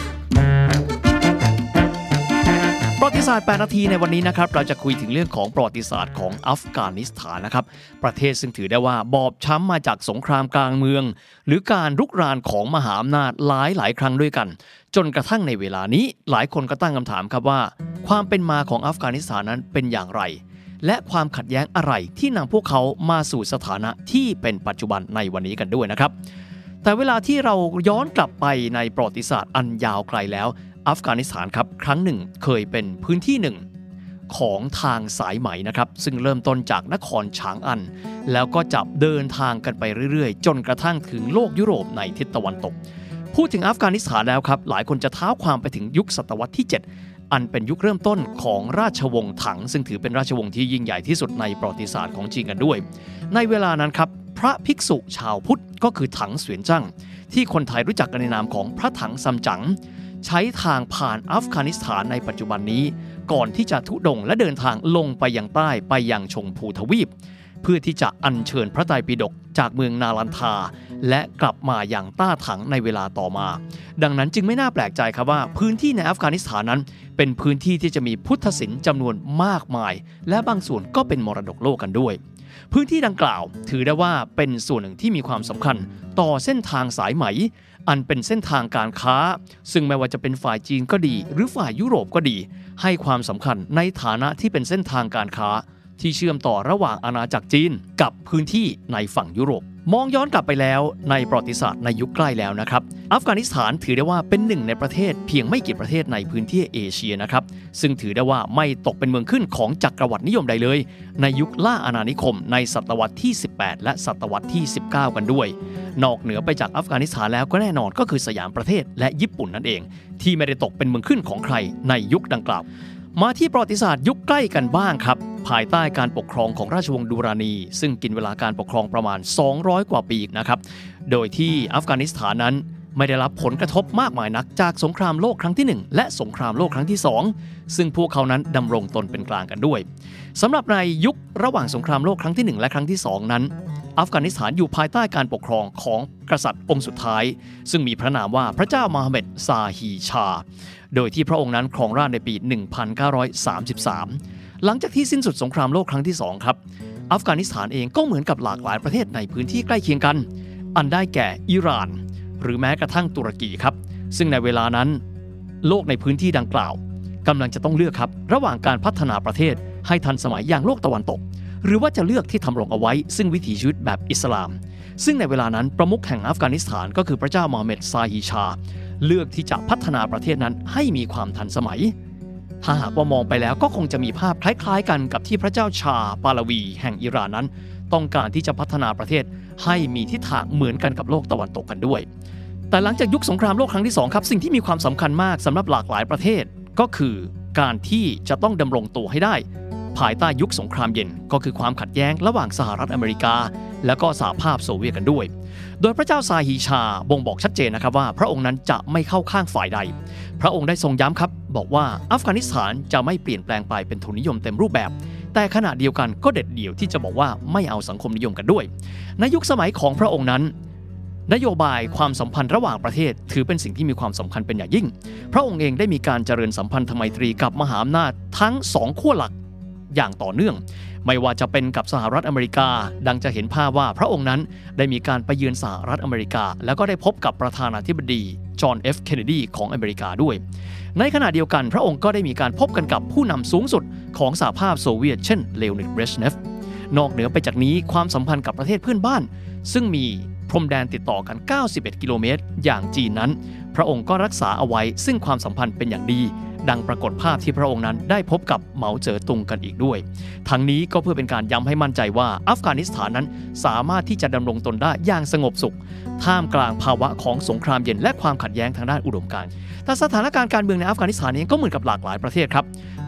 [SPEAKER 2] ประวัติศาสตร์แปดนาทีในวันนี้นะครับเราจะคุยถึงเรื่องของประวัติศาสตร์ของอัฟกานิสถานนะครับประเทศซึ่งถือได้ว่าบอบช้ำมาจากสงครามกลางเมืองหรือการรุกรานของมหาอำนาจหลายหลายครั้งด้วยกันจนกระทั่งในเวลานี้หลายคนก็ตั้งคำถามครับว่าความเป็นมาของอัฟกานิสถานนั้นเป็นอย่างไรและความขัดแย้งอะไรที่นำพวกเขามาสู่สถานะที่เป็นปัจจุบันในวันนี้กันด้วยนะครับแต่เวลาที่เราย้อนกลับไปในประวัติศาสตร์อันยาวไกลแล้วอัฟกานิสถานครับครั้งหนึ่งเคยเป็นพื้นที่หนึ่งของทางสายไหมนะครับซึ่งเริ่มต้นจากนครฉางอันแล้วก็จะเดินทางกันไปเรื่อยๆจนกระทั่งถึงโลกยุโรปในทิศตะวันตกพูดถึงอัฟกานิสถานแล้วครับหลายคนจะเท้าความไปถึงยุคศตวรรษที่เจ็ดอันเป็นยุคเริ่มต้นของราชวงศ์ถังซึ่งถือเป็นราชวงศ์ที่ยิ่งใหญ่ที่สุดในประวัติศาสตร์ของจีนกันด้วยในเวลานั้นครับพระภิกษุชาวพุทธก็คือถังเสวียนจั่งที่คนไทยรู้จักกันในนามของพระถังซัมจั๋งใช้ทางผ่านอัฟกานิสถานในปัจจุบันนี้ก่อนที่จะทุดงและเดินทางลงไปยังใต้ไปยังชมพูทวีปเพื่อที่จะอัญเชิญพระไตรปิฎกจากเมืองนาลันทาและกลับมาอย่างต้าถังในเวลาต่อมาดังนั้นจึงไม่น่าแปลกใจครับว่าพื้นที่ในอัฟกานิสถานนั้นเป็นพื้นที่ที่จะมีพุทธศิลป์จำนวนมากมายและบางส่วนก็เป็นมรดกโลกกันด้วยพื้นที่ดังกล่าวถือได้ว่าเป็นส่วนหนึ่งที่มีความสำคัญต่อเส้นทางสายไหมอันเป็นเส้นทางการค้าซึ่งไม่ว่าจะเป็นฝ่ายจีนก็ดีหรือฝ่ายยุโรปก็ดีให้ความสำคัญในฐานะที่เป็นเส้นทางการค้าที่เชื่อมต่อระหว่างอาณาจักรจีนกับพื้นที่ในฝั่งยุโรปมองย้อนกลับไปแล้วในประวัติศาสตร์ในยุคใกล้แล้วนะครับอัฟกานิสถานถือได้ว่าเป็นหนึ่งในประเทศเพียงไม่กี่ประเทศในพื้นที่เอเชียนะครับซึ่งถือได้ว่าไม่ตกเป็นเมืองขึ้นของจักรวรรดินิยมใดเลยในยุคล่าอาณานิคมในศตวรรษที่สิบแปดและศตวรรษที่สิบเก้ากันด้วยนอกเหนือไปจากอัฟกานิสถานแล้วก็แน่นอนก็คือสยามประเทศและญี่ปุ่นนั่นเองที่ไม่ได้ตกเป็นเมืองขึ้นของใครในยุคดังกล่าวมาที่ประวัติศาสตร์ยุคใกล้กันบ้างครับภายใต้การปกครองของราชวงศ์ดูรานีซึ่งกินเวลาการปกครองประมาณสองร้อยกว่าปีนะครับโดยที่อัฟกานิสถานนั้นไม่ได้รับผลกระทบมากมายนักจากสงครามโลกครั้งที่หนึ่งและสงครามโลกครั้งที่สองซึ่งพวกเขานั้นดำรงตนเป็นกลางกันด้วยสำหรับในยุคระหว่างสงครามโลกครั้งที่หนึ่งและครั้งที่สองนั้นอัฟกานิสถานอยู่ภายใต้การปกครองของกษัตริย์องค์สุดท้ายซึ่งมีพระนามว่าพระเจ้ามูฮัมหมัดซาฮีชาโดยที่พระองค์นั้นครองราชย์ในปีหนึ่งพันเก้าร้อยสามสิบสามหลังจากที่สิ้นสุดสงครามโลกครั้งที่สองครับอัฟกานิสถานเองก็เหมือนกับหลากหลายประเทศในพื้นที่ใกล้เคียงกันอันได้แก่อิหร่านหรือแม้กระทั่งตุรกีครับซึ่งในเวลานั้นโลกในพื้นที่ดังกล่าวกำลังจะต้องเลือกครับระหว่างการพัฒนาประเทศให้ทันสมัยอย่างโลกตะวันตกหรือว่าจะเลือกที่ทำรงเอาไว้ซึ่งวิถีชีวิตแบบอิสลามซึ่งในเวลานั้นประมุขแห่งอัฟกานิสถานก็คือพระเจ้ามูฮัมหมัดซาฮีชาเลือกที่จะพัฒนาประเทศนั้นให้มีความทันสมัยถ้าหากว่ามองไปแล้วก็คงจะมีภาพคล้ายๆกันกับที่พระเจ้าชาปาลวีแห่งอิหร่านนั้นต้องการที่จะพัฒนาประเทศให้มีทิศทางเหมือนกันกับโลกตะวันตกกันด้วยแต่หลังจากยุคสงครามโลกครั้งที่สองครับสิ่งที่มีความสำคัญมากสำหรับหลากหลายประเทศก็คือการที่จะต้องดำรงตัวให้ได้ภายใต้ยุคสงครามเย็นก็คือความขัดแย้งระหว่างสหรัฐอเมริกาและก็สหภาพโซเวียตกันด้วยโดยพระเจ้าซาฮีชาบ่งบอกชัดเจนนะครับว่าพระองค์นั้นจะไม่เข้าข้างฝ่ายใดพระองค์ได้ทรงย้ำครับบอกว่าอัฟกานิสถานจะไม่เปลี่ยนแปลงไปเป็นทุนนิยมเต็มรูปแบบแต่ขณะเดียวกันก็เด็ดเดี่ยวที่จะบอกว่าไม่เอาสังคมนิยมกันด้วยในยุคสมัยของพระองค์นั้นนโยบายความสัมพันธ์ระหว่างประเทศถือเป็นสิ่งที่มีความสำคัญเป็นอย่างยิ่งพระองค์เองได้มีการเจริญสัมพันธไมตรีกับมหาอำนาจทั้งสองขั้วหลักอย่างต่อเนื่องไม่ว่าจะเป็นกับสหรัฐอเมริกาดังจะเห็นภาพว่าพระองค์นั้นได้มีการไปเยือนสหรัฐอเมริกาแล้วก็ได้พบกับประธานาธิบดีจอห์น เอฟ เคนเนดีของอเมริกาด้วยในขณะเดียวกันพระองค์ก็ได้มีการพบกันกับผู้นำสูงสุดของสหภาพโซเวียตเช่นเลโอนิด เบรซเนฟนอกเหนือไปจากนี้ความสัมพันธ์กับประเทศเพื่อนบ้านซึ่งมีพรมแดนติดต่อกันเก้าสิบเอ็ดกิโลเมตรอย่างจีนนั้นพระองค์ก็รักษาเอาไว้ซึ่งความสัมพันธ์เป็นอย่างดีดังปรากฏภาพที่พระองค์นั้นได้พบกับเหมาเจ๋อตุงกันอีกด้วยทั้งนี้ก็เพื่อเป็นการย้ำให้มั่นใจว่าอัฟกานิสถานนั้นสามารถที่จะดำรงตนได้อย่างสงบสุขท่ามกลางภาวะของสงครามเย็นและความขัดแย้งทางด้านอุดมการณ์แต่สถานการณ์การเมืองในอัฟกานิสถานเองก็เหมือนกับหลากหลายประเทศครับ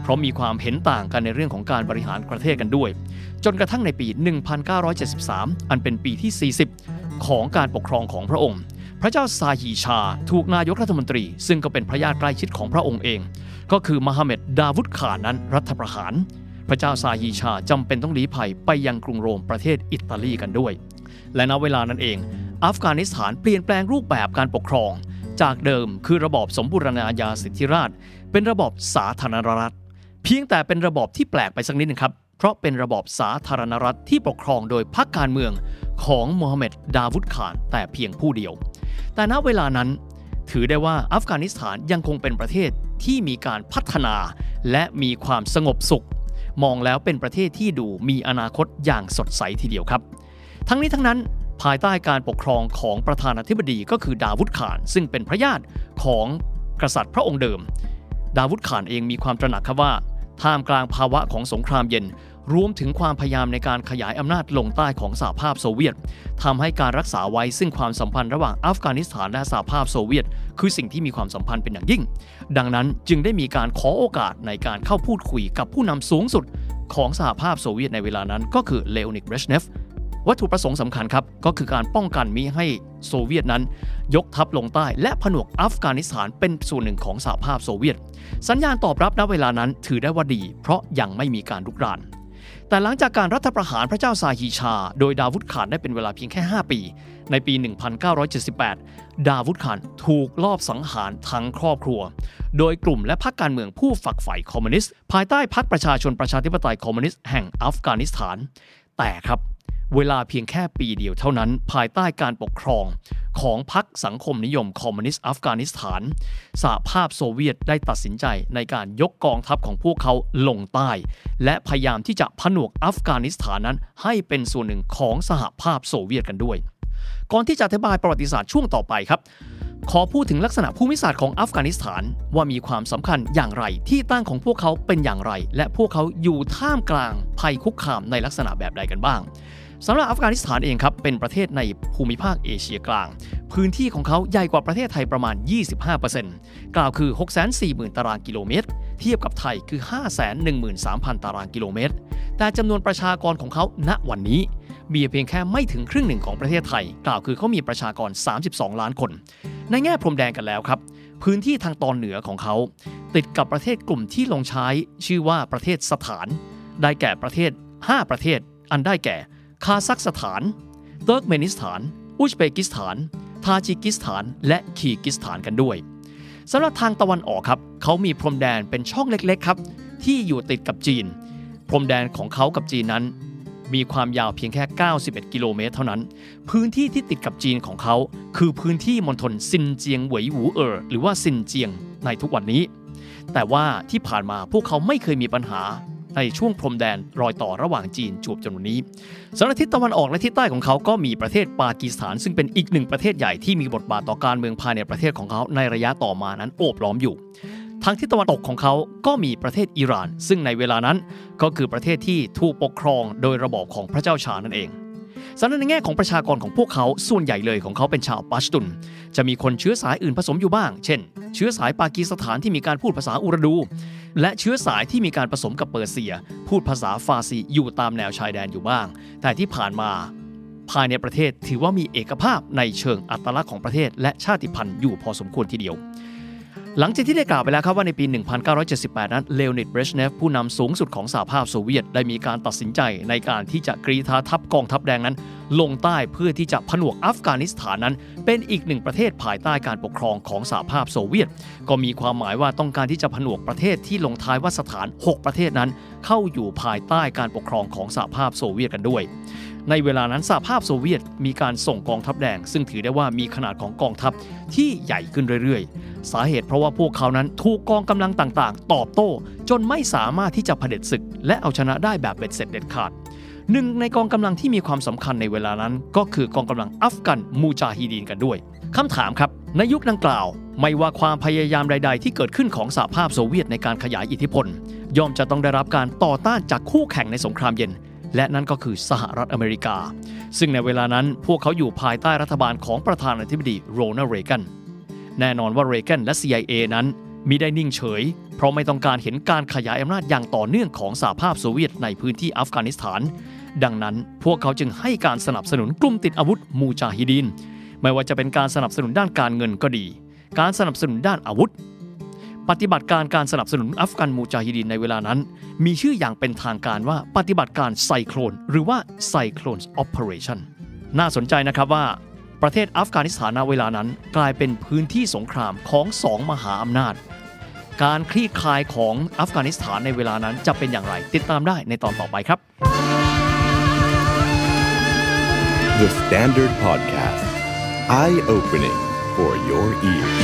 [SPEAKER 2] เพราะมีความเห็นต่างกันในเรื่องของการบริหารประเทศกันด้วยจนกระทั่งในปี หนึ่งพันเก้าร้อยเจ็ดสิบสาม อันเป็นปีที่ สี่สิบ ของการปกครองของพระองค์พระเจ้าซาฮีชาถูกนายกรัฐมนตรีซึ่งก็เป็นพระญาติใกล้ชิดของพระองค์เองก็คือมหาเม็ดดาวุดข่านนั้นรัฐประหารพระเจ้าซาฮีชาจำเป็นต้องลี้ภัยไปยังกรุงโรมประเทศอิตาลีกันด้วยและณเวลานั้นเองอัฟกานิสถานเปลี่ยนแปลงรูปแบบการปกครองจากเดิมคือระบอบสมบูรณาญาสิทธิราชย์เป็นระบอบสาธารณรัฐเพียงแต่เป็นระบอบที่แปลกไปสักนิดนึงครับเพราะเป็นระบอบสาธารณรัฐที่ปกครองโดยพรรคการเมืองของโมฮัมเหม็ดดาวุดข่านแต่เพียงผู้เดียวแต่ณเวลานั้นถือได้ว่าอัฟกานิสถานยังคงเป็นประเทศที่มีการพัฒนาและมีความสงบสุขมองแล้วเป็นประเทศที่ดูมีอนาคตอย่างสดใสทีเดียวครับทั้งนี้ทั้งนั้นภายใต้การปกครองของประธานาธิบดีก็คือดาวุดข่านซึ่งเป็นพระญาติของกษัตริย์พระองค์เดิมดาวุดข่านเองมีความตระหนักครับว่าท่ามกลางภาวะของสงครามเย็นรวมถึงความพยายามในการขยายอำนาจลงใต้ของสหภาพโซเวียตทำให้การรักษาไว้ซึ่งความสัมพันธ์ระหว่างอัฟกานิสถานและสหภาพโซเวียตคือสิ่งที่มีความสัมพันธ์เป็นอย่างยิ่งดังนั้นจึงได้มีการขอโอกาสในการเข้าพูดคุยกับผู้นำสูงสุดของสหภาพโซเวียตในเวลานั้นก็คือเลโอนิด เบรชเนฟวัตถุประสงค์สำคัญครับก็คือการป้องกันมิให้โซเวียตนั้นยกทัพลงใต้และผนวกอัฟกานิสถานเป็นส่วนหนึ่งของสหภาพโซเวียตสัญญาณตอบรับณเวลานั้นถือได้ว่าดีเพราะยังไม่มีการรุกรานแต่หลังจากการรัฐประหารพระเจ้าซาฮีชาโดยดาวุดข่านได้เป็นเวลาเพียงแค่ห้าปีในปี หนึ่งพันเก้าร้อยเจ็ดสิบแปด ดาวุดข่านถูกลอบสังหารทั้งครอบครัวโดยกลุ่มและพรรคการเมืองผู้ฝักใฝ่คอมมิวนิสต์ภายใต้พรรคประชาชนประชาธิปไตยคอมมิวนิสต์แห่งอัฟกานิสถานแต่ครับเวลาเพียงแค่ปีเดียวเท่านั้นภายใต้การปกครองของพรรคสังคมนิยมคอมมิวนิสต์อัฟกานิสถานสหภาพโซเวียตได้ตัดสินใจในการยกกองทัพของพวกเขาลงใต้และพยายามที่จะผนวกอัฟกานิสถานนั้นให้เป็นส่วนหนึ่งของสหภาพโซเวียตกันด้วยก่อนที่จะอธิบายประวัติศาสตร์ช่วงต่อไปครับขอพูดถึงลักษณะภูมิศาสตร์ของอัฟกานิสถานว่ามีความสำคัญอย่างไรที่ตั้งของพวกเขาเป็นอย่างไรและพวกเขาอยู่ท่ามกลางภัยคุกคามในลักษณะแบบใดกันบ้างสำหรับอัฟกานิสถานเองครับเป็นประเทศในภูมิภาคเอเชียกลางพื้นที่ของเขาใหญ่กว่าประเทศไทยประมาณ ยี่สิบห้าเปอร์เซ็นต์ กล่าวคือ หกแสนสี่หมื่น ตารางกิโลเมตรเทียบกับไทยคือ ห้าแสนหนึ่งหมื่นสามพัน ตารางกิโลเมตรแต่จำนวนประชากรของเขาณวันนี้มีเพียงแค่ไม่ถึงครึ่งหนึ่งของประเทศไทยกล่าวคือเขามีประชากรสามสิบสองล้านคนในแง่พรมแดนกันแล้วครับพื้นที่ทางตอนเหนือของเขาติดกับประเทศกลุ่มที่ลงใช้ชื่อว่าประเทศสถานได้แก่ประเทศห้าประเทศอันได้แก่คาซัคสถานเติร์กเมนิสถานอุซเบกิสถานทาจิกิสถานและคีร์กิสถานกันด้วยสำหรับทางตะวันออกครับเขามีพรมแดนเป็นช่องเล็กๆครับที่อยู่ติดกับจีนพรมแดนของเขากับจีนนั้นมีความยาวเพียงแค่เก้าสิบเอ็ดกิโลเมตรเท่านั้นพื้นที่ที่ติดกับจีนของเขาคือพื้นที่มณฑลซินเจียงเหวยหูเอ๋อหรือว่าซินเจียงในทุกวันนี้แต่ว่าที่ผ่านมาพวกเขาไม่เคยมีปัญหาในช่วงพรมแดนรอยต่อระหว่างจีนจวบจนวันนี้สำหรับทิศตะวันออกและทิศใต้ของเขาก็มีประเทศปากีสถานซึ่งเป็นอีกหนึ่งประเทศใหญ่ที่มีบทบาทต่อการเมืองภายในประเทศของเขาในระยะต่อมานั้นโอบล้อมอยู่ทางทิศตะวันตกของเขาก็มีประเทศอิหร่านซึ่งในเวลานั้นก็คือประเทศที่ถูกปกครองโดยระบอบของพระเจ้าชานั่นเองสำหรับในแง่ของประชากรของพวกเขาส่วนใหญ่เลยของเขาเป็นชาวปัชตุนจะมีคนเชื้อสายอื่นผสมอยู่บ้างเช่นเชื้อสายปากีสถานที่มีการพูดภาษาอุรดูและเชื้อสายที่มีการผสมกับเปอร์เซียพูดภาษาฟาร์ซีอยู่ตามแนวชายแดนอยู่บ้างแต่ที่ผ่านมาภายในประเทศถือว่ามีเอกภาพในเชิงอัตลักษณ์ของประเทศและชาติพันธุ์อยู่พอสมควรทีเดียวหลังจากที่ได้กล่าวไปแล้วครับว่าในปี หนึ่งพันเก้าร้อยเจ็ดสิบแปด นั้นเลโอนิด เบรชเนฟผู้นำสูงสุดของสหภาพโซเวียตได้มีการตัดสินใจในการที่จะกรีธาทัพกองทัพแดงนั้นลงใต้เพื่อที่จะผนวกอัฟกานิสถานนั้นเป็นอีกหนึ่งประเทศภายใต้การปกครองของสหภาพโซเวียตก็มีความหมายว่าต้องการที่จะผนวกประเทศที่ลงท้ายว่าสถานหกประเทศนั้นเข้าอยู่ภายใต้การปกครองของสหภาพโซเวียตกันด้วยในเวลานั้นสหภาพโซเวียตมีการส่งกองทัพแดงซึ่งถือได้ว่ามีขนาดของกองทัพที่ใหญ่ขึ้นเรื่อยๆสาเหตุเพราะว่าพวกเขานั้นถูกกองกำลังต่างๆตอบโต้จนไม่สามารถที่จะเผด็จศึกและเอาชนะได้แบบเบ็ดเสร็จเด็ดขาดหนึ่งในกองกำลังที่มีความสำคัญในเวลานั้นก็คือกองกำลังอัฟกันมูจาฮิดีนกันด้วยคำถามครับในยุคดังกล่าวไม่ว่าความพยายามใดๆที่เกิดขึ้นของสหภาพโซเวียตในการขยายอิทธิพลย่อมจะต้องได้รับการต่อต้านจากคู่แข่งในสงครามเย็นและนั่นก็คือสหรัฐอเมริกาซึ่งในเวลานั้นพวกเขาอยู่ภายใต้รัฐบาลของประธานาธิบดีโรนัลด์ เรแกนแน่นอนว่าเรแกนและ ซี ไอ เอ นั้นมิได้นิ่งเฉยเพราะไม่ต้องการเห็นการขยายอำนาจอย่างต่อเนื่องของสหภาพโซเวียตในพื้นที่อัฟกานิสถานดังนั้นพวกเขาจึงให้การสนับสนุนกลุ่มติดอาวุธมูจาฮิดีนไม่ว่าจะเป็นการสนับสนุนด้านการเงินก็ดีการสนับสนุนด้านอาวุธปฏิบัติการการสนับสนุนอัฟกันมูจาฮิดีนในเวลานั้นมีชื่ออย่างเป็นทางการว่าปฏิบัติการไซโคลนหรือว่าไซโคลนออปเปอเรชั่นน่าสนใจนะครับว่าประเทศอัฟกานิสถานในเวลานั้นกลายเป็นพื้นที่สงครามของสองมหาอำนาจการคลี่คลายของอัฟกานิสถานในเวลานั้นจะเป็นอย่างไรติดตามได้ในตอนต่อไปครับ
[SPEAKER 1] The Standard Podcast Eye-opening for your ears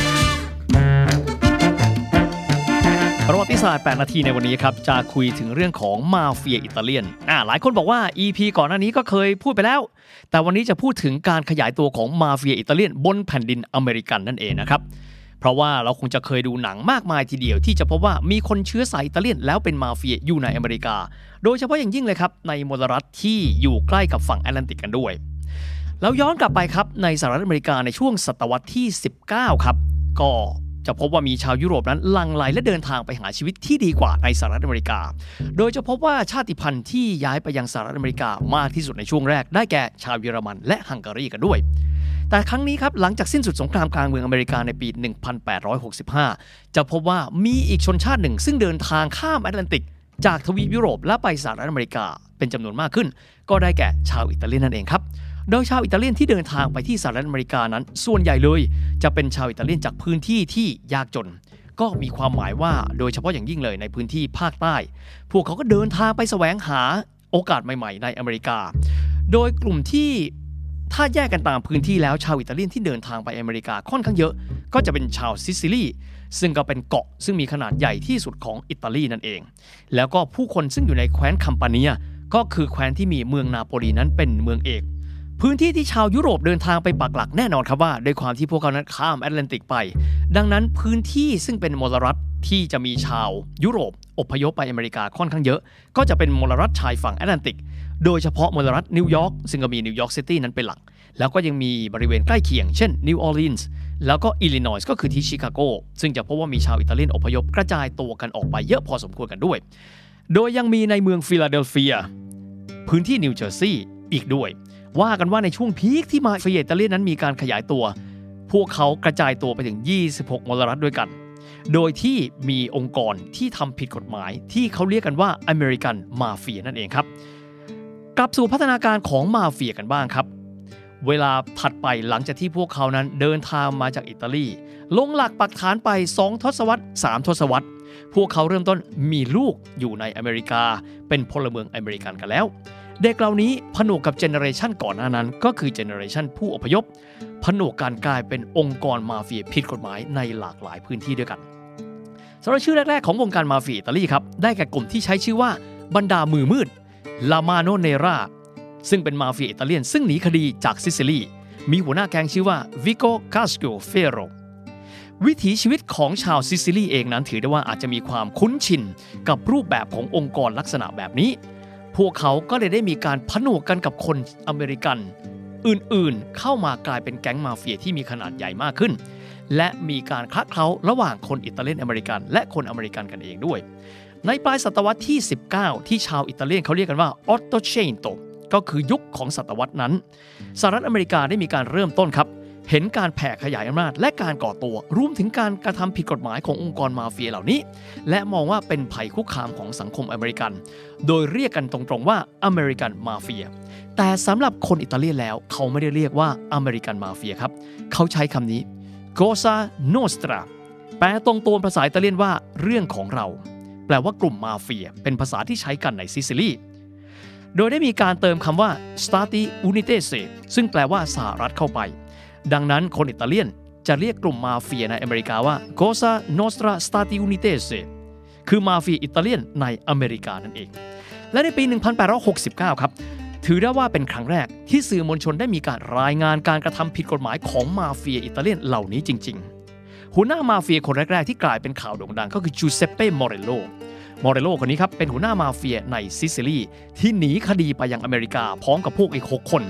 [SPEAKER 2] ประวัติศาสตร์แปดนาทีในวันนี้ครับจะคุยถึงเรื่องของมาเฟียอิตาเลียนอ่าหลายคนบอกว่า อี พี ก่อนหน้านี้ก็เคยพูดไปแล้วแต่วันนี้จะพูดถึงการขยายตัวของมาเฟียอิตาเลียนบนแผ่นดินอเมริกันนั่นเองนะครับเพราะว่าเราคงจะเคยดูหนังมากมายทีเดียวที่จะพบว่ามีคนเชื้อสายอิตาเลียนแล้วเป็นมาเฟียอยู่ในอเมริกาโดยเฉพาะอย่างยิ่งเลยครับในมลรัฐที่อยู่ใกล้กับฝั่งแอตแลนติกกันด้วยแล้วย้อนกลับไปครับในสหรัฐอเมริกาในช่วงศตวรรษที่สิบเก้าครับก็จะพบว่ามีชาวยุโรปนั้นหลั่งไหลและเดินทางไปหาชีวิตที่ดีกว่าในสหรัฐอเมริกาโดยจะพบว่าชาติพันธุ์ที่ย้ายไปยังสหรัฐอเมริกามากที่สุดในช่วงแรกได้แก่ชาวเยอรมันและฮังการีกันด้วยแต่ครั้งนี้ครับหลังจากสิ้นสุดสงครามกลางเมืองอเมริกาในปีหนึ่งพันแปดร้อยหกสิบห้าจะพบว่ามีอีกชนชาติหนึ่งซึ่งเดินทางข้ามแอตแลนติกจากทวีปยุโรปและไปสหรัฐอเมริกาเป็นจำนวนมากขึ้นก็ได้แก่ชาวอิตาเลียนนั่นเองครับโดยชาวอิตาเลียนที่เดินทางไปที่สหรัฐอเมริกานั้นส่วนใหญ่เลยจะเป็นชาวอิตาเลียนจากพื้นที่ที่ยากจนก็มีความหมายว่าโดยเฉพาะอย่างยิ่งเลยในพื้นที่ภาคใต้พวกเขาก็เดินทางไปแสวงหาโอกาสใหม่ๆในอเมริกาโดยกลุ่มที่ถ้าแยกกันตามพื้นที่แล้วชาวอิตาเลียนที่เดินทางไปอเมริกาค่อนข้างเยอะก็จะเป็นชาวซิซิลีซึ่งก็เป็นเกาะซึ่งมีขนาดใหญ่ที่สุดของอิตาลีนั่นเองแล้วก็ผู้คนซึ่งอยู่ในแคว้นคัมปาเนียก็คือแคว้นที่มีเมืองนาโปลีนั้นเป็นเมืองเอกพื้นที่ที่ชาวยุโรปเดินทางไปปักหลักแน่นอนครับว่าด้วยความที่พวกเขานั้นข้ามแอตแลนติกไปดังนั้นพื้นที่ซึ่งเป็นมลรัฐที่จะมีชาวยุโรปอพยพไปอเมริกาค่อนข้างเยอะก็จะเป็นมลรัฐชายฝั่งแอตแลนติกโดยเฉพาะมลรัฐนิวยอร์กซึ่งก็มีนิวยอร์กซิตี้นั้นเป็นหลักแล้วก็ยังมีบริเวณใกล้เคียงเช่นนิวออร์ลีนส์แล้วก็อิลลินอยส์ก็คือที่ชิคาโกซึ่งจะพบว่ามีชาวอิตาเลียนอพยพกระจายตัวกันออกไปเยอะพอสมควรกันด้วยโดยยังมีในเมืองฟิลาเดลเฟียพื้นที่นิวเจอร์ซีย์อีกด้วยว่ากันว่าในช่วงพีคที่มาเฟียอิตาเลียนนั้นมีการขยายตัวพวกเขากระจายตัวไปถึงยี่สิบหกมลรัฐด้วยกันโดยที่มีองค์กรที่ทำผิดกฎหมายที่เขาเรียกกันว่าอเมริกันมาเฟียนั่นเองครับกลับสู่พัฒนาการของมาเฟียกันบ้างครับเวลาถัดไปหลังจากที่พวกเขานั้นเดินทางมาจากอิตาลีลงหลักปักฐานไปสองทศวรรษสามทศวรรษพวกเขาเริ่มต้นมีลูกอยู่ในอเมริกาเป็นพลเมืองอเมริกันกันแล้วเด็กเหล่านี้ผนวกกับเจเนอเรชันก่อนหน้านั้นก็คือเจเนอเรชันผู้อพยพผนวกการกลายเป็นองค์กรมาเฟียผิดกฎหมายในหลากหลายพื้นที่ด้วยกันสำหรับชื่อแรกๆของวงการมาเฟียอิตาลีครับได้แก่กลุ่มที่ใช้ชื่อว่าบรรดามือมืดลามาโนเนราซึ่งเป็นมาเฟียอิตาเลียนซึ่งหนีคดีจากซิซิลีมีหัวหน้าแก๊งชื่อว่าวิโกคาสโกเฟโรวิถีชีวิตของชาวซิซิลีเองนั้นถือได้ว่าอาจจะมีความคุ้นชินกับรูปแบบขององค์กรลักษณะแบบนี้พวกเขาก็เลยได้มีการผนวกกันกับคนอเมริกันอื่นๆเข้ามากลายเป็นแก๊งมาเฟียที่มีขนาดใหญ่มากขึ้นและมีการคละเคล้าระหว่างคนอิตาเลียนอเมริกันและคนอเมริกันกันเองด้วยในปลายศตวรรษที่สิบเก้าที่ชาวอิตาเลียนเขาเรียกกันว่าออตโตเชนโตก็คือยุคของศตวรรษนั้นสหรัฐอเมริกาได้มีการเริ่มต้นครับเห็นการแผ่ขยายอำนาจและการก่อตัวรวมถึงการกระทำผิดกฎหมายขององค์กรมาเฟียเหล่านี้และมองว่าเป็นภัยคุกคามของสังคมอเมริกันโดยเรียกกันตรงๆว่าอเมริกันมาเฟียแต่สำหรับคนอิตาเลียนแล้วเขาไม่ได้เรียกว่าอเมริกันมาเฟียครับเขาใช้คำนี้ Cosa Nostra แปลตรงตัวภาษาอิตาเลียนว่าเรื่องของเราแปลว่ากลุ่มมาเฟียเป็นภาษาที่ใช้กันในซิซิลีโดยได้มีการเติมคำว่า Stati Unitese ซึ่งแปลว่าสหรัฐเข้าไปดังนั้นคนอิตาเลียนจะเรียกกลุ่มมาเฟียในอเมริกาว่า Cosa Nostra Stati Unitese คือมาเฟียอิตาเลียนในอเมริกานั่นเองและในปีหนึ่งพันแปดร้อยหกสิบเก้าครับถือได้ว่าเป็นครั้งแรกที่สื่อมวลชนได้มีการรายงานการกระทำผิดกฎหมายของมาเฟียอิตาเลียนเหล่านี้จริงๆหัวหน้ามาเฟียคนแรกๆที่กลายเป็นข่าวโด่งดังก็คือจูเซปเป้มอเรโลมอเรโลคนนี้ครับเป็นหัวหน้ามาเฟียในซิซิลีที่หนีคดีไปยังอเมริกาพร้อมกับพวกอีกหกคน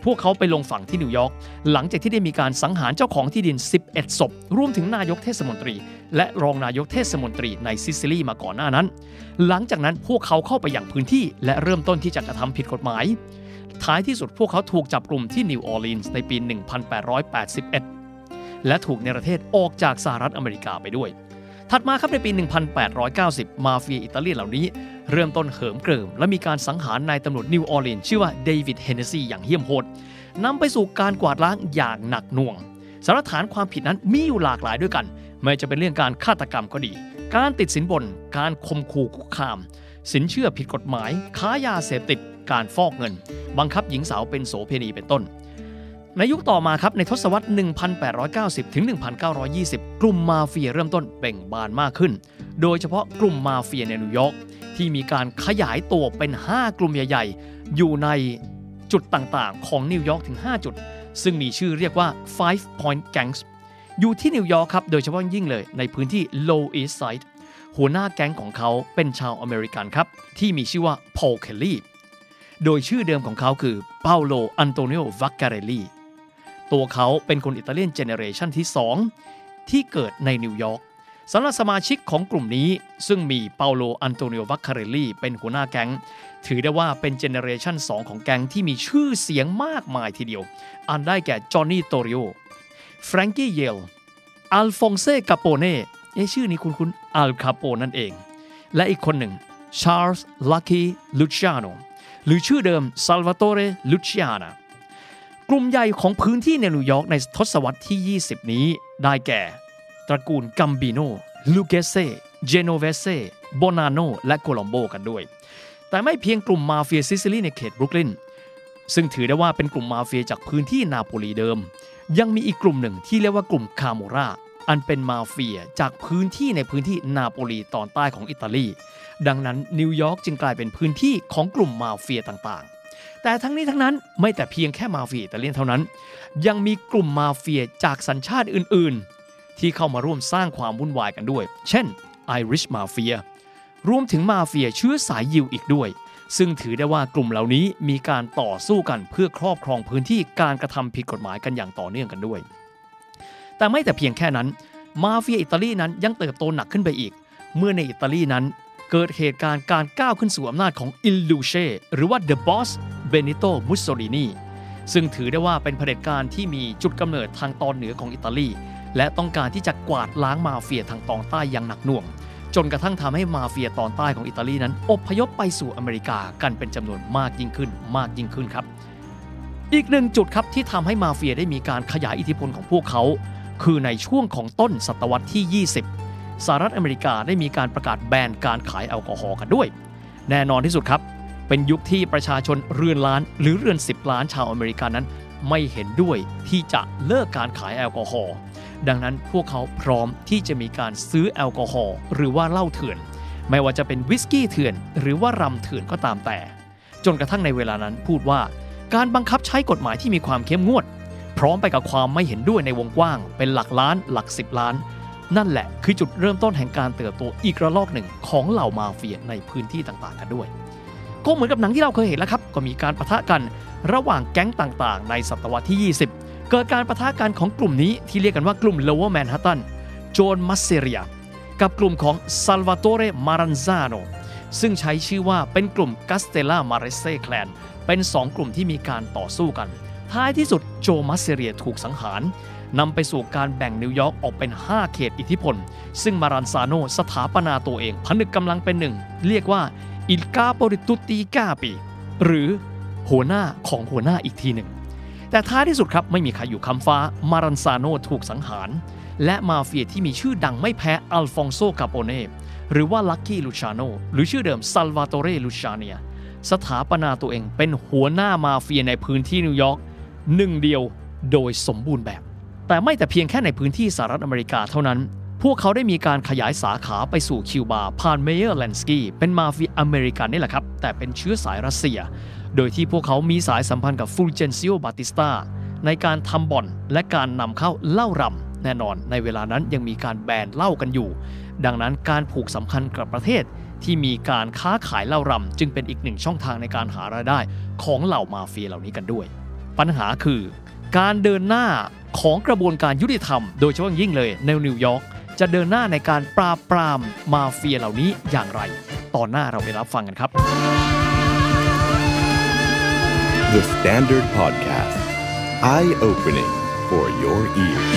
[SPEAKER 2] พวกเขาไปลงฝั่งที่นิวยอร์กหลังจากที่ได้มีการสังหารเจ้าของที่ดินสิบเอ็ดศพรวมถึงนายกเทศมนตรีและรองนายกเทศมนตรีในซิซิลีมาก่อนหน้านั้นหลังจากนั้นพวกเขาเข้าไปยังพื้นที่และเริ่มต้นที่จะกระทำผิดกฎหมายท้ายที่สุดพวกเขาถูกจับกลุ่มที่นิวออร์ลีนส์ในปี หนึ่งพันแปดร้อยแปดสิบเอ็ด และถูกเนรเทศออกจากสหรัฐอเมริกาไปด้วยถัดมาครับในปี หนึ่งพันแปดร้อยเก้าสิบ มาเฟียอิตาเลียนเหล่านี้เริ่มต้นเหิมเกริมและมีการสังหารนายตำรวจนิวออร์ลีนส์ชื่อว่าเดวิดเฮนเนสซีอย่างเหี้ยมโหดนำไปสู่การกวาดล้างอย่างหนักหน่วงสารฐานความผิดนั้นมีอยู่หลากหลายด้วยกันไม่จะเป็นเรื่องการฆาตกรรมก็ดีการติดสินบนการข่มขู่คุกคามสินเชื่อผิดกฎหมายค้ายาเสพติดการฟอกเงินบังคับหญิงสาวเป็นโสเภณีเป็นต้นในยุคต่อมาครับในทศวรรษ หนึ่งพันแปดร้อยเก้าสิบ ถึง หนึ่งพันเก้าร้อยยี่สิบ กลุ่มมาเฟียเริ่มต้นเบ่งบานมากขึ้นโดยเฉพาะกลุ่มมาเฟียในนิวยอร์กที่มีการขยายตัวเป็นห้ากลุ่มใหญ่ๆอยู่ในจุดต่างๆของนิวยอร์กถึงห้าจุดซึ่งมีชื่อเรียกว่า Five Point Gangs อยู่ที่นิวยอร์กครับโดยเฉพาะยิ่งเลยในพื้นที่ Low East Side หัวหน้าแก๊งของเขาเป็นชาวอเมริกันครับที่มีชื่อว่าพอล เคลลี่โดยชื่อเดิมของเขาคือเปาโล อันโตนิโอ วักการเรลลี่ตัวเขาเป็นคนอิตาเลียนเจเนเรชันที่สองที่เกิดในนิวยอร์กสำหรับสมาชิกของกลุ่มนี้ซึ่งมีเปาโล อันโตนิโอ วักการเรลลี่เป็นหัวหน้าแก๊งถือได้ว่าเป็นเจเนเรชันสองของแก๊งที่มีชื่อเสียงมากมายทีเดียวอันได้แก่จอห์นนี่ โตริโอ แฟรงกี้ เยล อัลฟองเซ่ กาโปเน่เอ๊ะชื่อนี้คุ้นๆอัลคาโปนั่นเองและอีกคนหนึ่งชาร์ลส์ ลัคกี้ ลูชิอาโนหรือชื่อเดิมซัลวาโตเร ลูชิอาน่ากลุ่มใหญ่ของพื้นที่ในนิวยอร์กในทศวรรษที่ยี่สิบนี้ได้แก่ตระกูลกัมบิโน ลูเกเซ่ เจโนเวเซ่ โบนาโนและโคลอมโบกันด้วยแต่ไม่เพียงกลุ่มมาเฟียซิซิลีในเขตบรุกลินซึ่งถือได้ว่าเป็นกลุ่มมาเฟียจากพื้นที่นาโปลีเดิมยังมีอีกกลุ่มหนึ่งที่เรียกว่ากลุ่มคาโมราอันเป็นมาเฟียจากพื้นที่ในพื้นที่นาโปลีตอนใต้ของอิตาลีดังนั้นนิวยอร์กจึงกลายเป็นพื้นที่ของกลุ่มมาเฟียต่างๆแต่ทั้งนี้ทั้งนั้นไม่แต่เพียงแค่มาเฟียอิตาเลียนเท่านั้นยังมีกลุ่มมาเฟียจากสัญชาติอื่นๆที่เข้ามาร่วมสร้างความวุ่นวายกันด้วยเช่นไอริชมาเฟียรวมถึงมาเฟียเชื้อสายยิวอีกด้วยซึ่งถือได้ว่ากลุ่มเหล่านี้มีการต่อสู้กันเพื่อครอบครองพื้นที่การกระทำผิดกฎหมายกันอย่างต่อเนื่องกันด้วยแต่ไม่แต่เพียงแค่นั้นมาเฟียอิตาลีนั้นยังเติบโตหนักขึ้นไปอีกเมื่อในอิตาลีนั้นเกิดเหตุการณ์การก้าวขึ้นสู่อำนาจของอิลลูเช่หรือว่า The Boss เบนิโต มุสโซลินีซึ่งถือได้ว่าเป็นเผด็จการที่มีจุดกำเนิดทางตอนเหนือของอิตาลีและต้องการที่จะกวาดล้างมาเฟียทางตอนใต้อย่างหนักหน่วงจนกระทั่งทำให้มาเฟียตอนใต้ของอิตาลีนั้นอพยพไปสู่อเมริกากันเป็นจำนวนมากยิ่งขึ้นมากยิ่งขึ้นครับอีกหนึ่งจุดครับที่ทำให้มาเฟียได้มีการขยายอิทธิพลของพวกเขาคือในช่วงของต้นศตวรรษที่ยี่สิบสหรัฐอเมริกาได้มีการประกาศแบนการขายแอลกอฮอล์กันด้วยแน่นอนที่สุดครับเป็นยุคที่ประชาชนเรือนล้านหรือเรือนสิบล้านชาวอเมริกันนั้นไม่เห็นด้วยที่จะเลิกการขายแอลกอฮอล์ดังนั้นพวกเขาพร้อมที่จะมีการซื้อแอลกอฮอล์หรือว่าเหล้าเถื่อนไม่ว่าจะเป็นวิสกี้เถื่อนหรือว่ารำเถื่อนก็ตามแต่จนกระทั่งในเวลานั้นพูดว่าการบังคับใช้กฎหมายที่มีความเข้มงวดพร้อมไปกับความไม่เห็นด้วยในวงกว้างเป็นหลักล้านหลักสิบล้านนั่นแหละคือจุดเริ่มต้นแห่งการเติบโตอีกระลอกหนึ่งของเหล่ามาเฟียในพื้นที่ต่างๆกันด้วยก็เหมือนกับหนังที่เราเคยเห็นแล้วครับก็มีการปะทะกันระหว่างแก๊งต่างๆในศตวรรษที่ยี่สิบเกิดการปะทะกันของกลุ่มนี้ที่เรียกกันว่ากลุ่ม Lower Manhattan โจน มัสเซเรียกับกลุ่มของซัลวาโตเร มารันซาโนซึ่งใช้ชื่อว่าเป็นกลุ่มกัสเตล่า มาเรเซ่แคลนเป็นสองกลุ่มที่มีการต่อสู้กันท้ายที่สุดโจ มัสเซเรียถูกสังหารนำไปสู่การแบ่งนิวยอร์กออกเป็นห้าเขตอิทธิพลซึ่งมารันซาโนสถาปนาตัวเองผนึกกำลังเป็นหนึ่งเรียกว่าอิลกาโปริตุติกาปีหรือหัวหน้าของหัวหน้าอีกทีหนึ่งแต่ท้ายที่สุดครับไม่มีใครอยู่คำฟ้ามารันซาโนถูกสังหารและมาเฟียที่มีชื่อดังไม่แพ้อัลฟองโซ กาโปเน่หรือว่าลัคกี้ ลูชาโนหรือชื่อเดิมซัลวาโตเร ลูชาเนียสถาปนาตัวเองเป็นหัวหน้ามาเฟียในพื้นที่นิวยอร์กหนึ่งเดียวโดยสมบูรณ์แบบแต่ไม่แต่เพียงแค่ในพื้นที่สหรัฐอเมริกาเท่านั้นพวกเขาได้มีการขยายสาขาไปสู่คิวบาผ่านเมเยอร์แลนสกี้เป็นมาเฟียอเมริกันนี่แหละครับแต่เป็นเชื้อสายรัสเซียโดยที่พวกเขามีสายสัมพันธ์กับฟูลเจนซิโอ บาติสตาในการทำบ่อนและการนำเข้าเหล้ารำแน่นอนในเวลานั้นยังมีการแบนเหล้ากันอยู่ดังนั้นการผูกสัมพันธ์กับประเทศที่มีการค้าขายเหล้ารำจึงเป็นอีกหนึ่งช่องทางในการหารายได้ของเหล่ามาเฟียเหล่านี้กันด้วยปัญหาคือการเดินหน้าของกระบวนการยุติธรรมโดยเฉพาะยิ่งเลยในนิวยอร์กจะเดินหน้าในการปราบปรามมาเฟียเหล่านี้อย่างไรตอนหน้าเราไปรับฟังกันครับ
[SPEAKER 1] The Standard Podcast Eye-opening for your ears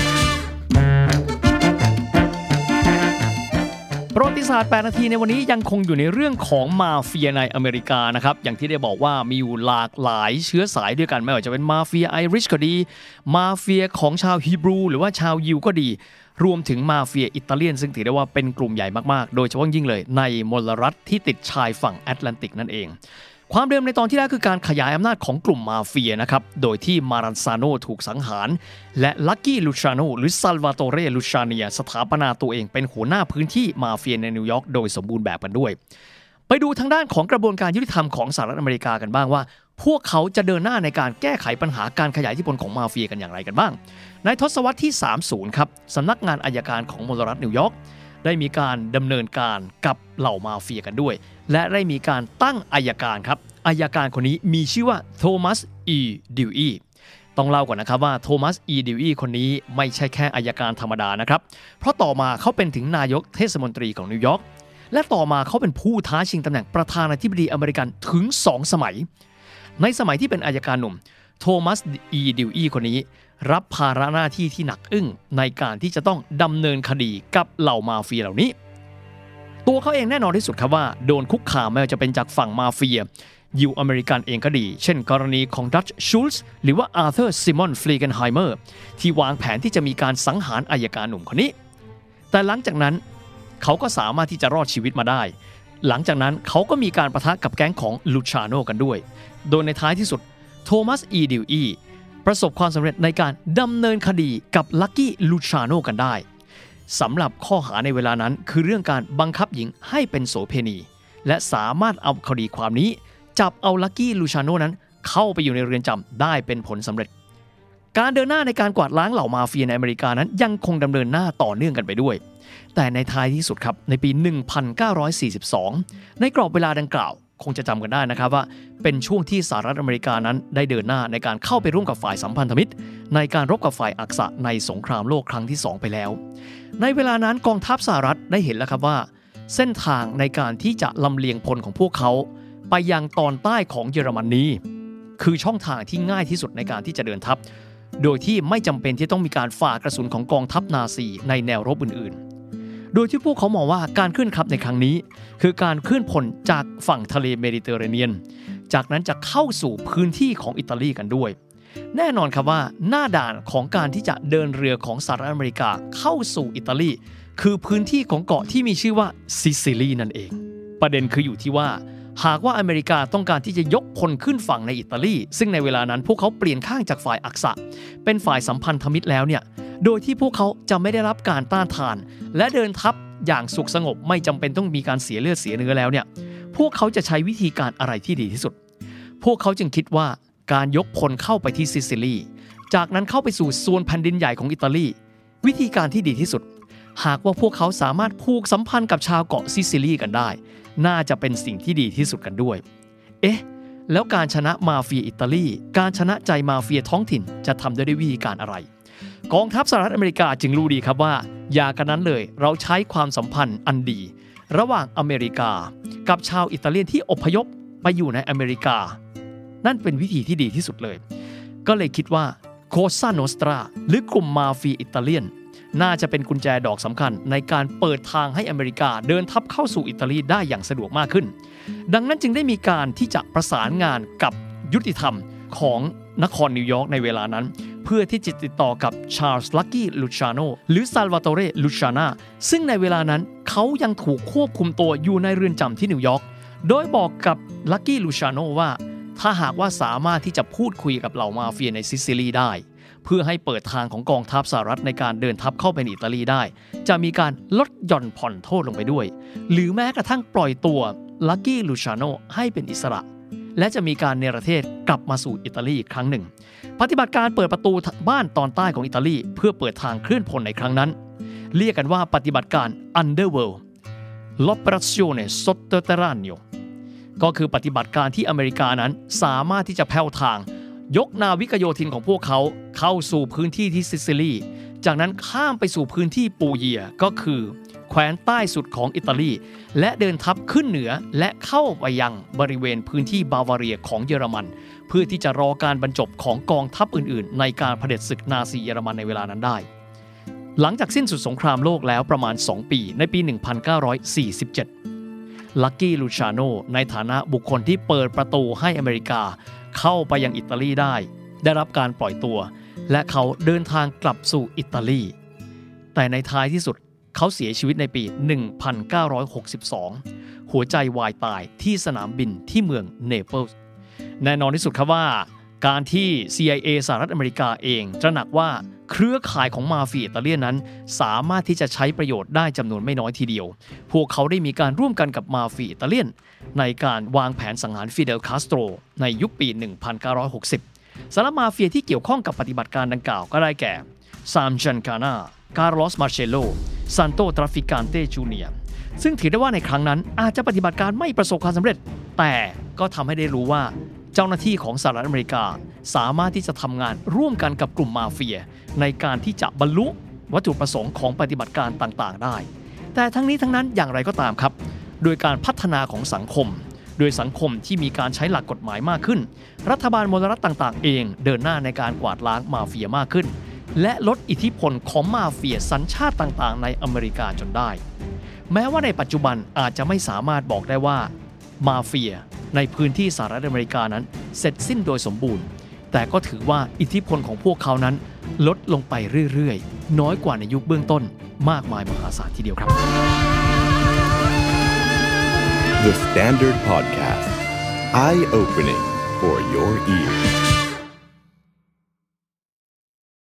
[SPEAKER 2] ประวัติศาสตร์แปดนาทีในวันนี้ยังคงอยู่ในเรื่องของมาเฟียในอเมริกานะครับอย่างที่ได้บอกว่ามีอยู่หลากหลายเชื้อสายด้วยกันไม่ว่าจะเป็นมาเฟียไอริชก็ดีมาเฟียของชาวฮีบรูหรือว่าชาวยิวก็ดีรวมถึงมาเฟียอิตาเลียนซึ่งถือได้ว่าเป็นกลุ่มใหญ่มากๆโดยเฉพาะยิ่งเลยในมลรัฐที่ติดชายฝั่งแอตแลนติกนั่นเองความเดิมในตอนที่แล้วคือการขยายอำนาจของกลุ่มมาเฟียนะครับโดยที่มารันซาโนถูกสังหารและลักกี้ลูชาโนหรือซัลวาโตเรลูชาเนียสถาปนาตัวเองเป็นหัวหน้าพื้นที่มาเฟียในนิวยอร์กโดยสมบูรณ์แบบกันด้วยไปดูทางด้านของกระบวนการยุติธรรมของสหรัฐอเมริกากันบ้างว่าพวกเขาจะเดินหน้าในการแก้ไขปัญหาการขยายอิทธิพลของมาเฟียกันอย่างไรกันบ้างในทศวรรษที่สามสิบครับสำนักงานอัยการของมลรัฐนิวยอร์กได้มีการดำเนินการกับเหล่ามาเฟียกันด้วยและได้มีการตั้งอัยการครับอัยการคนนี้มีชื่อว่าโทมัส อี ดิวอีต้องเล่าก่อนนะครับว่าโทมัส อี ดิวอีคนนี้ไม่ใช่แค่อัยการธรรมดานะครับเพราะต่อมาเขาเป็นถึงนายกเทศมนตรีของนิวยอร์กและต่อมาเขาเป็นผู้ท้าชิงตำแหน่งประธานาธิบดีอเมริกันถึงสองสมัยในสมัยที่เป็นอัยการหนุ่มโทมัส อี ดิวอีคนนี้รับภาระหน้าที่ที่หนักอึ้งในการที่จะต้องดำเนินคดีกับเหล่ามาเฟียเหล่านี้ตัวเขาเองแน่นอนที่สุดครับว่าโดนคุกคามไม่ว่าจะเป็นจากฝั่งมาเฟียยิวอเมริกันเองก็ดีเช่นกรณีของดัชชูลส์หรือว่าอาร์เธอร์ซิมอนฟลีเกนไฮเมอร์ที่วางแผนที่จะมีการสังหารอัยการหนุ่มคนนี้แต่หลังจากนั้นเขาก็สามารถที่จะรอดชีวิตมาได้หลังจากนั้นเขาก็มีการปะทะกับแก๊งของลูชาโนกันด้วยโดยในท้ายที่สุดโทมัส อี ดิวอีประสบความสำเร็จในการดำเนินคดีกับลักกี้ลูชาโนกันได้สำหรับข้อหาในเวลานั้นคือเรื่องการบังคับหญิงให้เป็นโสเภณีและสามารถเอาคดีความนี้จับเอาลักกี้ลูชาโนนั้นเข้าไปอยู่ในเรือนจำได้เป็นผลสำเร็จการเดินหน้าในการกวาดล้างเหล่ามาเฟียในอเมริกานั้นยังคงดำเนินหน้าต่อเนื่องกันไปด้วยแต่ในท้ายที่สุดครับในปี หนึ่งพันเก้าร้อยสี่สิบสอง ในกรอบเวลาดังกล่าวคงจะจำกันได้นะครับว่าเป็นช่วงที่สหรัฐอเมริกานั้นได้เดินหน้าในการเข้าไปร่วมกับฝ่ายสัมพันธมิตรในการรบกับฝ่ายอักษะในสงครามโลกครั้งที่สองไปแล้วในเวลานั้นกองทัพสหรัฐได้เห็นแล้วครับว่าเส้นทางในการที่จะลำเลียงพลของพวกเขาไปยังตอนใต้ของเยอรมนีคือช่องทางที่ง่ายที่สุดในการที่จะเดินทัพโดยที่ไม่จำเป็นที่ต้องมีการฝ่ากระสุนของกองทัพนาซีในแนวรบอื่นๆโดยที่พวกเขามองว่าการเคลื่อนทัพในครั้งนี้คือการเคลื่อนพลจากฝั่งทะเลเมดิเตอร์เรเนียนจากนั้นจะเข้าสู่พื้นที่ของอิตาลีกันด้วยแน่นอนครับว่าหน้าด่านของการที่จะเดินเรือของสหรัฐอเมริกาเข้าสู่อิตาลีคือพื้นที่ของเกาะที่มีชื่อว่าซิซิลีนั่นเองประเด็นคืออยู่ที่ว่าหากว่าอเมริกาต้องการที่จะยกพลขึ้นฝั่งในอิตาลีซึ่งในเวลานั้นพวกเขาเปลี่ยนข้างจากฝ่ายอักษะเป็นฝ่ายสัมพันธมิตรแล้วเนี่ยโดยที่พวกเขาจะไม่ได้รับการต้านทานและเดินทัพอย่างสุขสงบไม่จำเป็นต้องมีการเสียเลือดเสียเนื้อแล้วเนี่ยพวกเขาจะใช้วิธีการอะไรที่ดีที่สุดพวกเขาจึงคิดว่าการยกพลเข้าไปที่ซิซิลีจากนั้นเข้าไปสู่ส่วนแผ่นดินใหญ่ของอิตาลีวิธีการที่ดีที่สุดหากว่าพวกเขาสามารถผูกสัมพันธ์กับชาวเกาะซิซิลีกันได้น่าจะเป็นสิ่งที่ดีที่สุดกันด้วยเอ๊ะแล้วการชนะมาเฟียอิตาลีการชนะใจมาเฟียท้องถิ่นจะทำได้ด้วยวิธีการอะไรกองทัพสหรัฐอเมริกาจึงรู้ดีครับว่าอย่ากันนั้นเลยเราใช้ความสัมพันธ์อันดีระหว่างอเมริกากับชาวอิตาเลียนที่อพยพไปอยู่ในอเมริกานั่นเป็นวิธีที่ดีที่สุดเลยก็เลยคิดว่าโคซาโนสตราหรือกลุ่มมาเฟียอิตาเลียนน่าจะเป็นกุญแจดอกสำคัญในการเปิดทางให้อเมริกาเดินทัพเข้าสู่อิตาลีได้อย่างสะดวกมากขึ้นดังนั้นจึงได้มีการที่จะประสานงานกับยุติธรรมของนครนิวยอร์กในเวลานั้นเพื่อที่จะติดต่อกับชาร์ลส์ลักกี้ลูชาโนหรือซัลวาโตเรลูชานาซึ่งในเวลานั้นเขายังถูกควบคุมตัวอยู่ในเรือนจำที่นิวยอร์กโดยบอกกับลักกี้ลูชาโนว่าถ้าหากว่าสามารถที่จะพูดคุยกับเหล่ามาเฟียในซิซิลีได้เพื่อให้เปิดทางของกองทัพสหรัฐในการเดินทัพเข้าไปในอิตาลีได้จะมีการลดหย่อนผ่อนโทษลงไปด้วยหรือแม้กระทั่งปล่อยตัวลักกี้ลูชาโนให้เป็นอิสระและจะมีการเนรเทศกลับมาสู่อิตาลีอีกครั้งหนึ่งปฏิบัติการเปิดประตูบ้านตอนใต้ของอิตาลีเพื่อเปิดทางเคลื่อนพลในครั้งนั้นเรียกกันว่าปฏิบัติการ Underworld l'operazione sotterraneo ก็คือปฏิบัติการที่อเมริกานั้นสามารถที่จะแผ่วทางยกนาวิกโยธินของพวกเขาเข้าสู่พื้นที่ที่ซิซิลีจากนั้นข้ามไปสู่พื้นที่ปูเยียก็คือแคว้นใต้สุดของอิตาลีและเดินทัพขึ้นเหนือและเข้าไปยังบริเวณพื้นที่บาวาเรียของเยอรมันเพื่อที่จะรอการบรรจบของกองทัพอื่นๆในการเผด็จศึกนาซีเยอรมันในเวลานั้นได้หลังจากสิ้นสุดสงครามโลกแล้วประมาณสองปีในปีหนึ่งพันเก้าร้อยสี่สิบเจ็ดลักกี้ลูชาโนในฐานะบุคคลที่เปิดประตูให้อเมริกาเข้าไปยังอิตาลีได้ได้รับการปล่อยตัวและเขาเดินทางกลับสู่อิตาลีแต่ในท้ายที่สุดเขาเสียชีวิตในปีหนึ่งพันเก้าร้อยหกสิบสองหัวใจวายตายที่สนามบินที่เมืองเนเปิลส์แน่นอนที่สุดครับว่าการที่ ซี ไอ เอ สหรัฐอเมริกาเองตระหนักว่าเครือข่ายของมาเฟียอิตาเลียนนั้นสามารถที่จะใช้ประโยชน์ได้จำนวนไม่น้อยทีเดียวพวกเขาได้มีการร่วมกันกับมาเฟียอิตาเลียนในการวางแผนสังหารฟิเดลคาสโตรในยุคปี หนึ่งพันเก้าร้อยหกสิบ สำหรับมาเฟียที่เกี่ยวข้องกับปฏิบัติการดังกล่าวก็ได้แก่ซามจันกานาคาร์ลอสมาเชโลซานโตทราฟิกานเตจูเนียร์ซึ่งถือได้ว่าในครั้งนั้นอาจจะปฏิบัติการไม่ประสบความสำเร็จแต่ก็ทำให้ได้รู้ว่าเจ้าหน้าที่ของสหรัฐอเมริกาสามารถที่จะทำงานร่วมกันกับกลุ่มมาเฟียในการที่จะบรรลุวัตถุประสงค์ของปฏิบัติการต่างๆได้แต่ทั้งนี้ทั้งนั้นอย่างไรก็ตามครับโดยการพัฒนาของสังคมโดยสังคมที่มีการใช้หลักกฎหมายมากขึ้นรัฐบาลมลรัฐต่างๆเองเดินหน้าในการกวาดล้างมาเฟียมากขึ้นและลดอิทธิพลของมาเฟียสัญชาติต่างๆในอเมริกาจนได้แม้ว่าในปัจจุบันอาจจะไม่สามารถบอกได้ว่ามาเฟียในพื้นที่สหรัฐอเมริกานั้นเสร็จสิ้นโดยสมบูรณ์แต่ก็ถือว่าอิทธิพลของพวกเขานั้นลดลงไปเรื่อยๆน้อยกว่าในยุคเบื้องต้นมากมายมหาศาลทีเดียวครับ
[SPEAKER 1] The Standard Podcast Eye Opening for Your Ears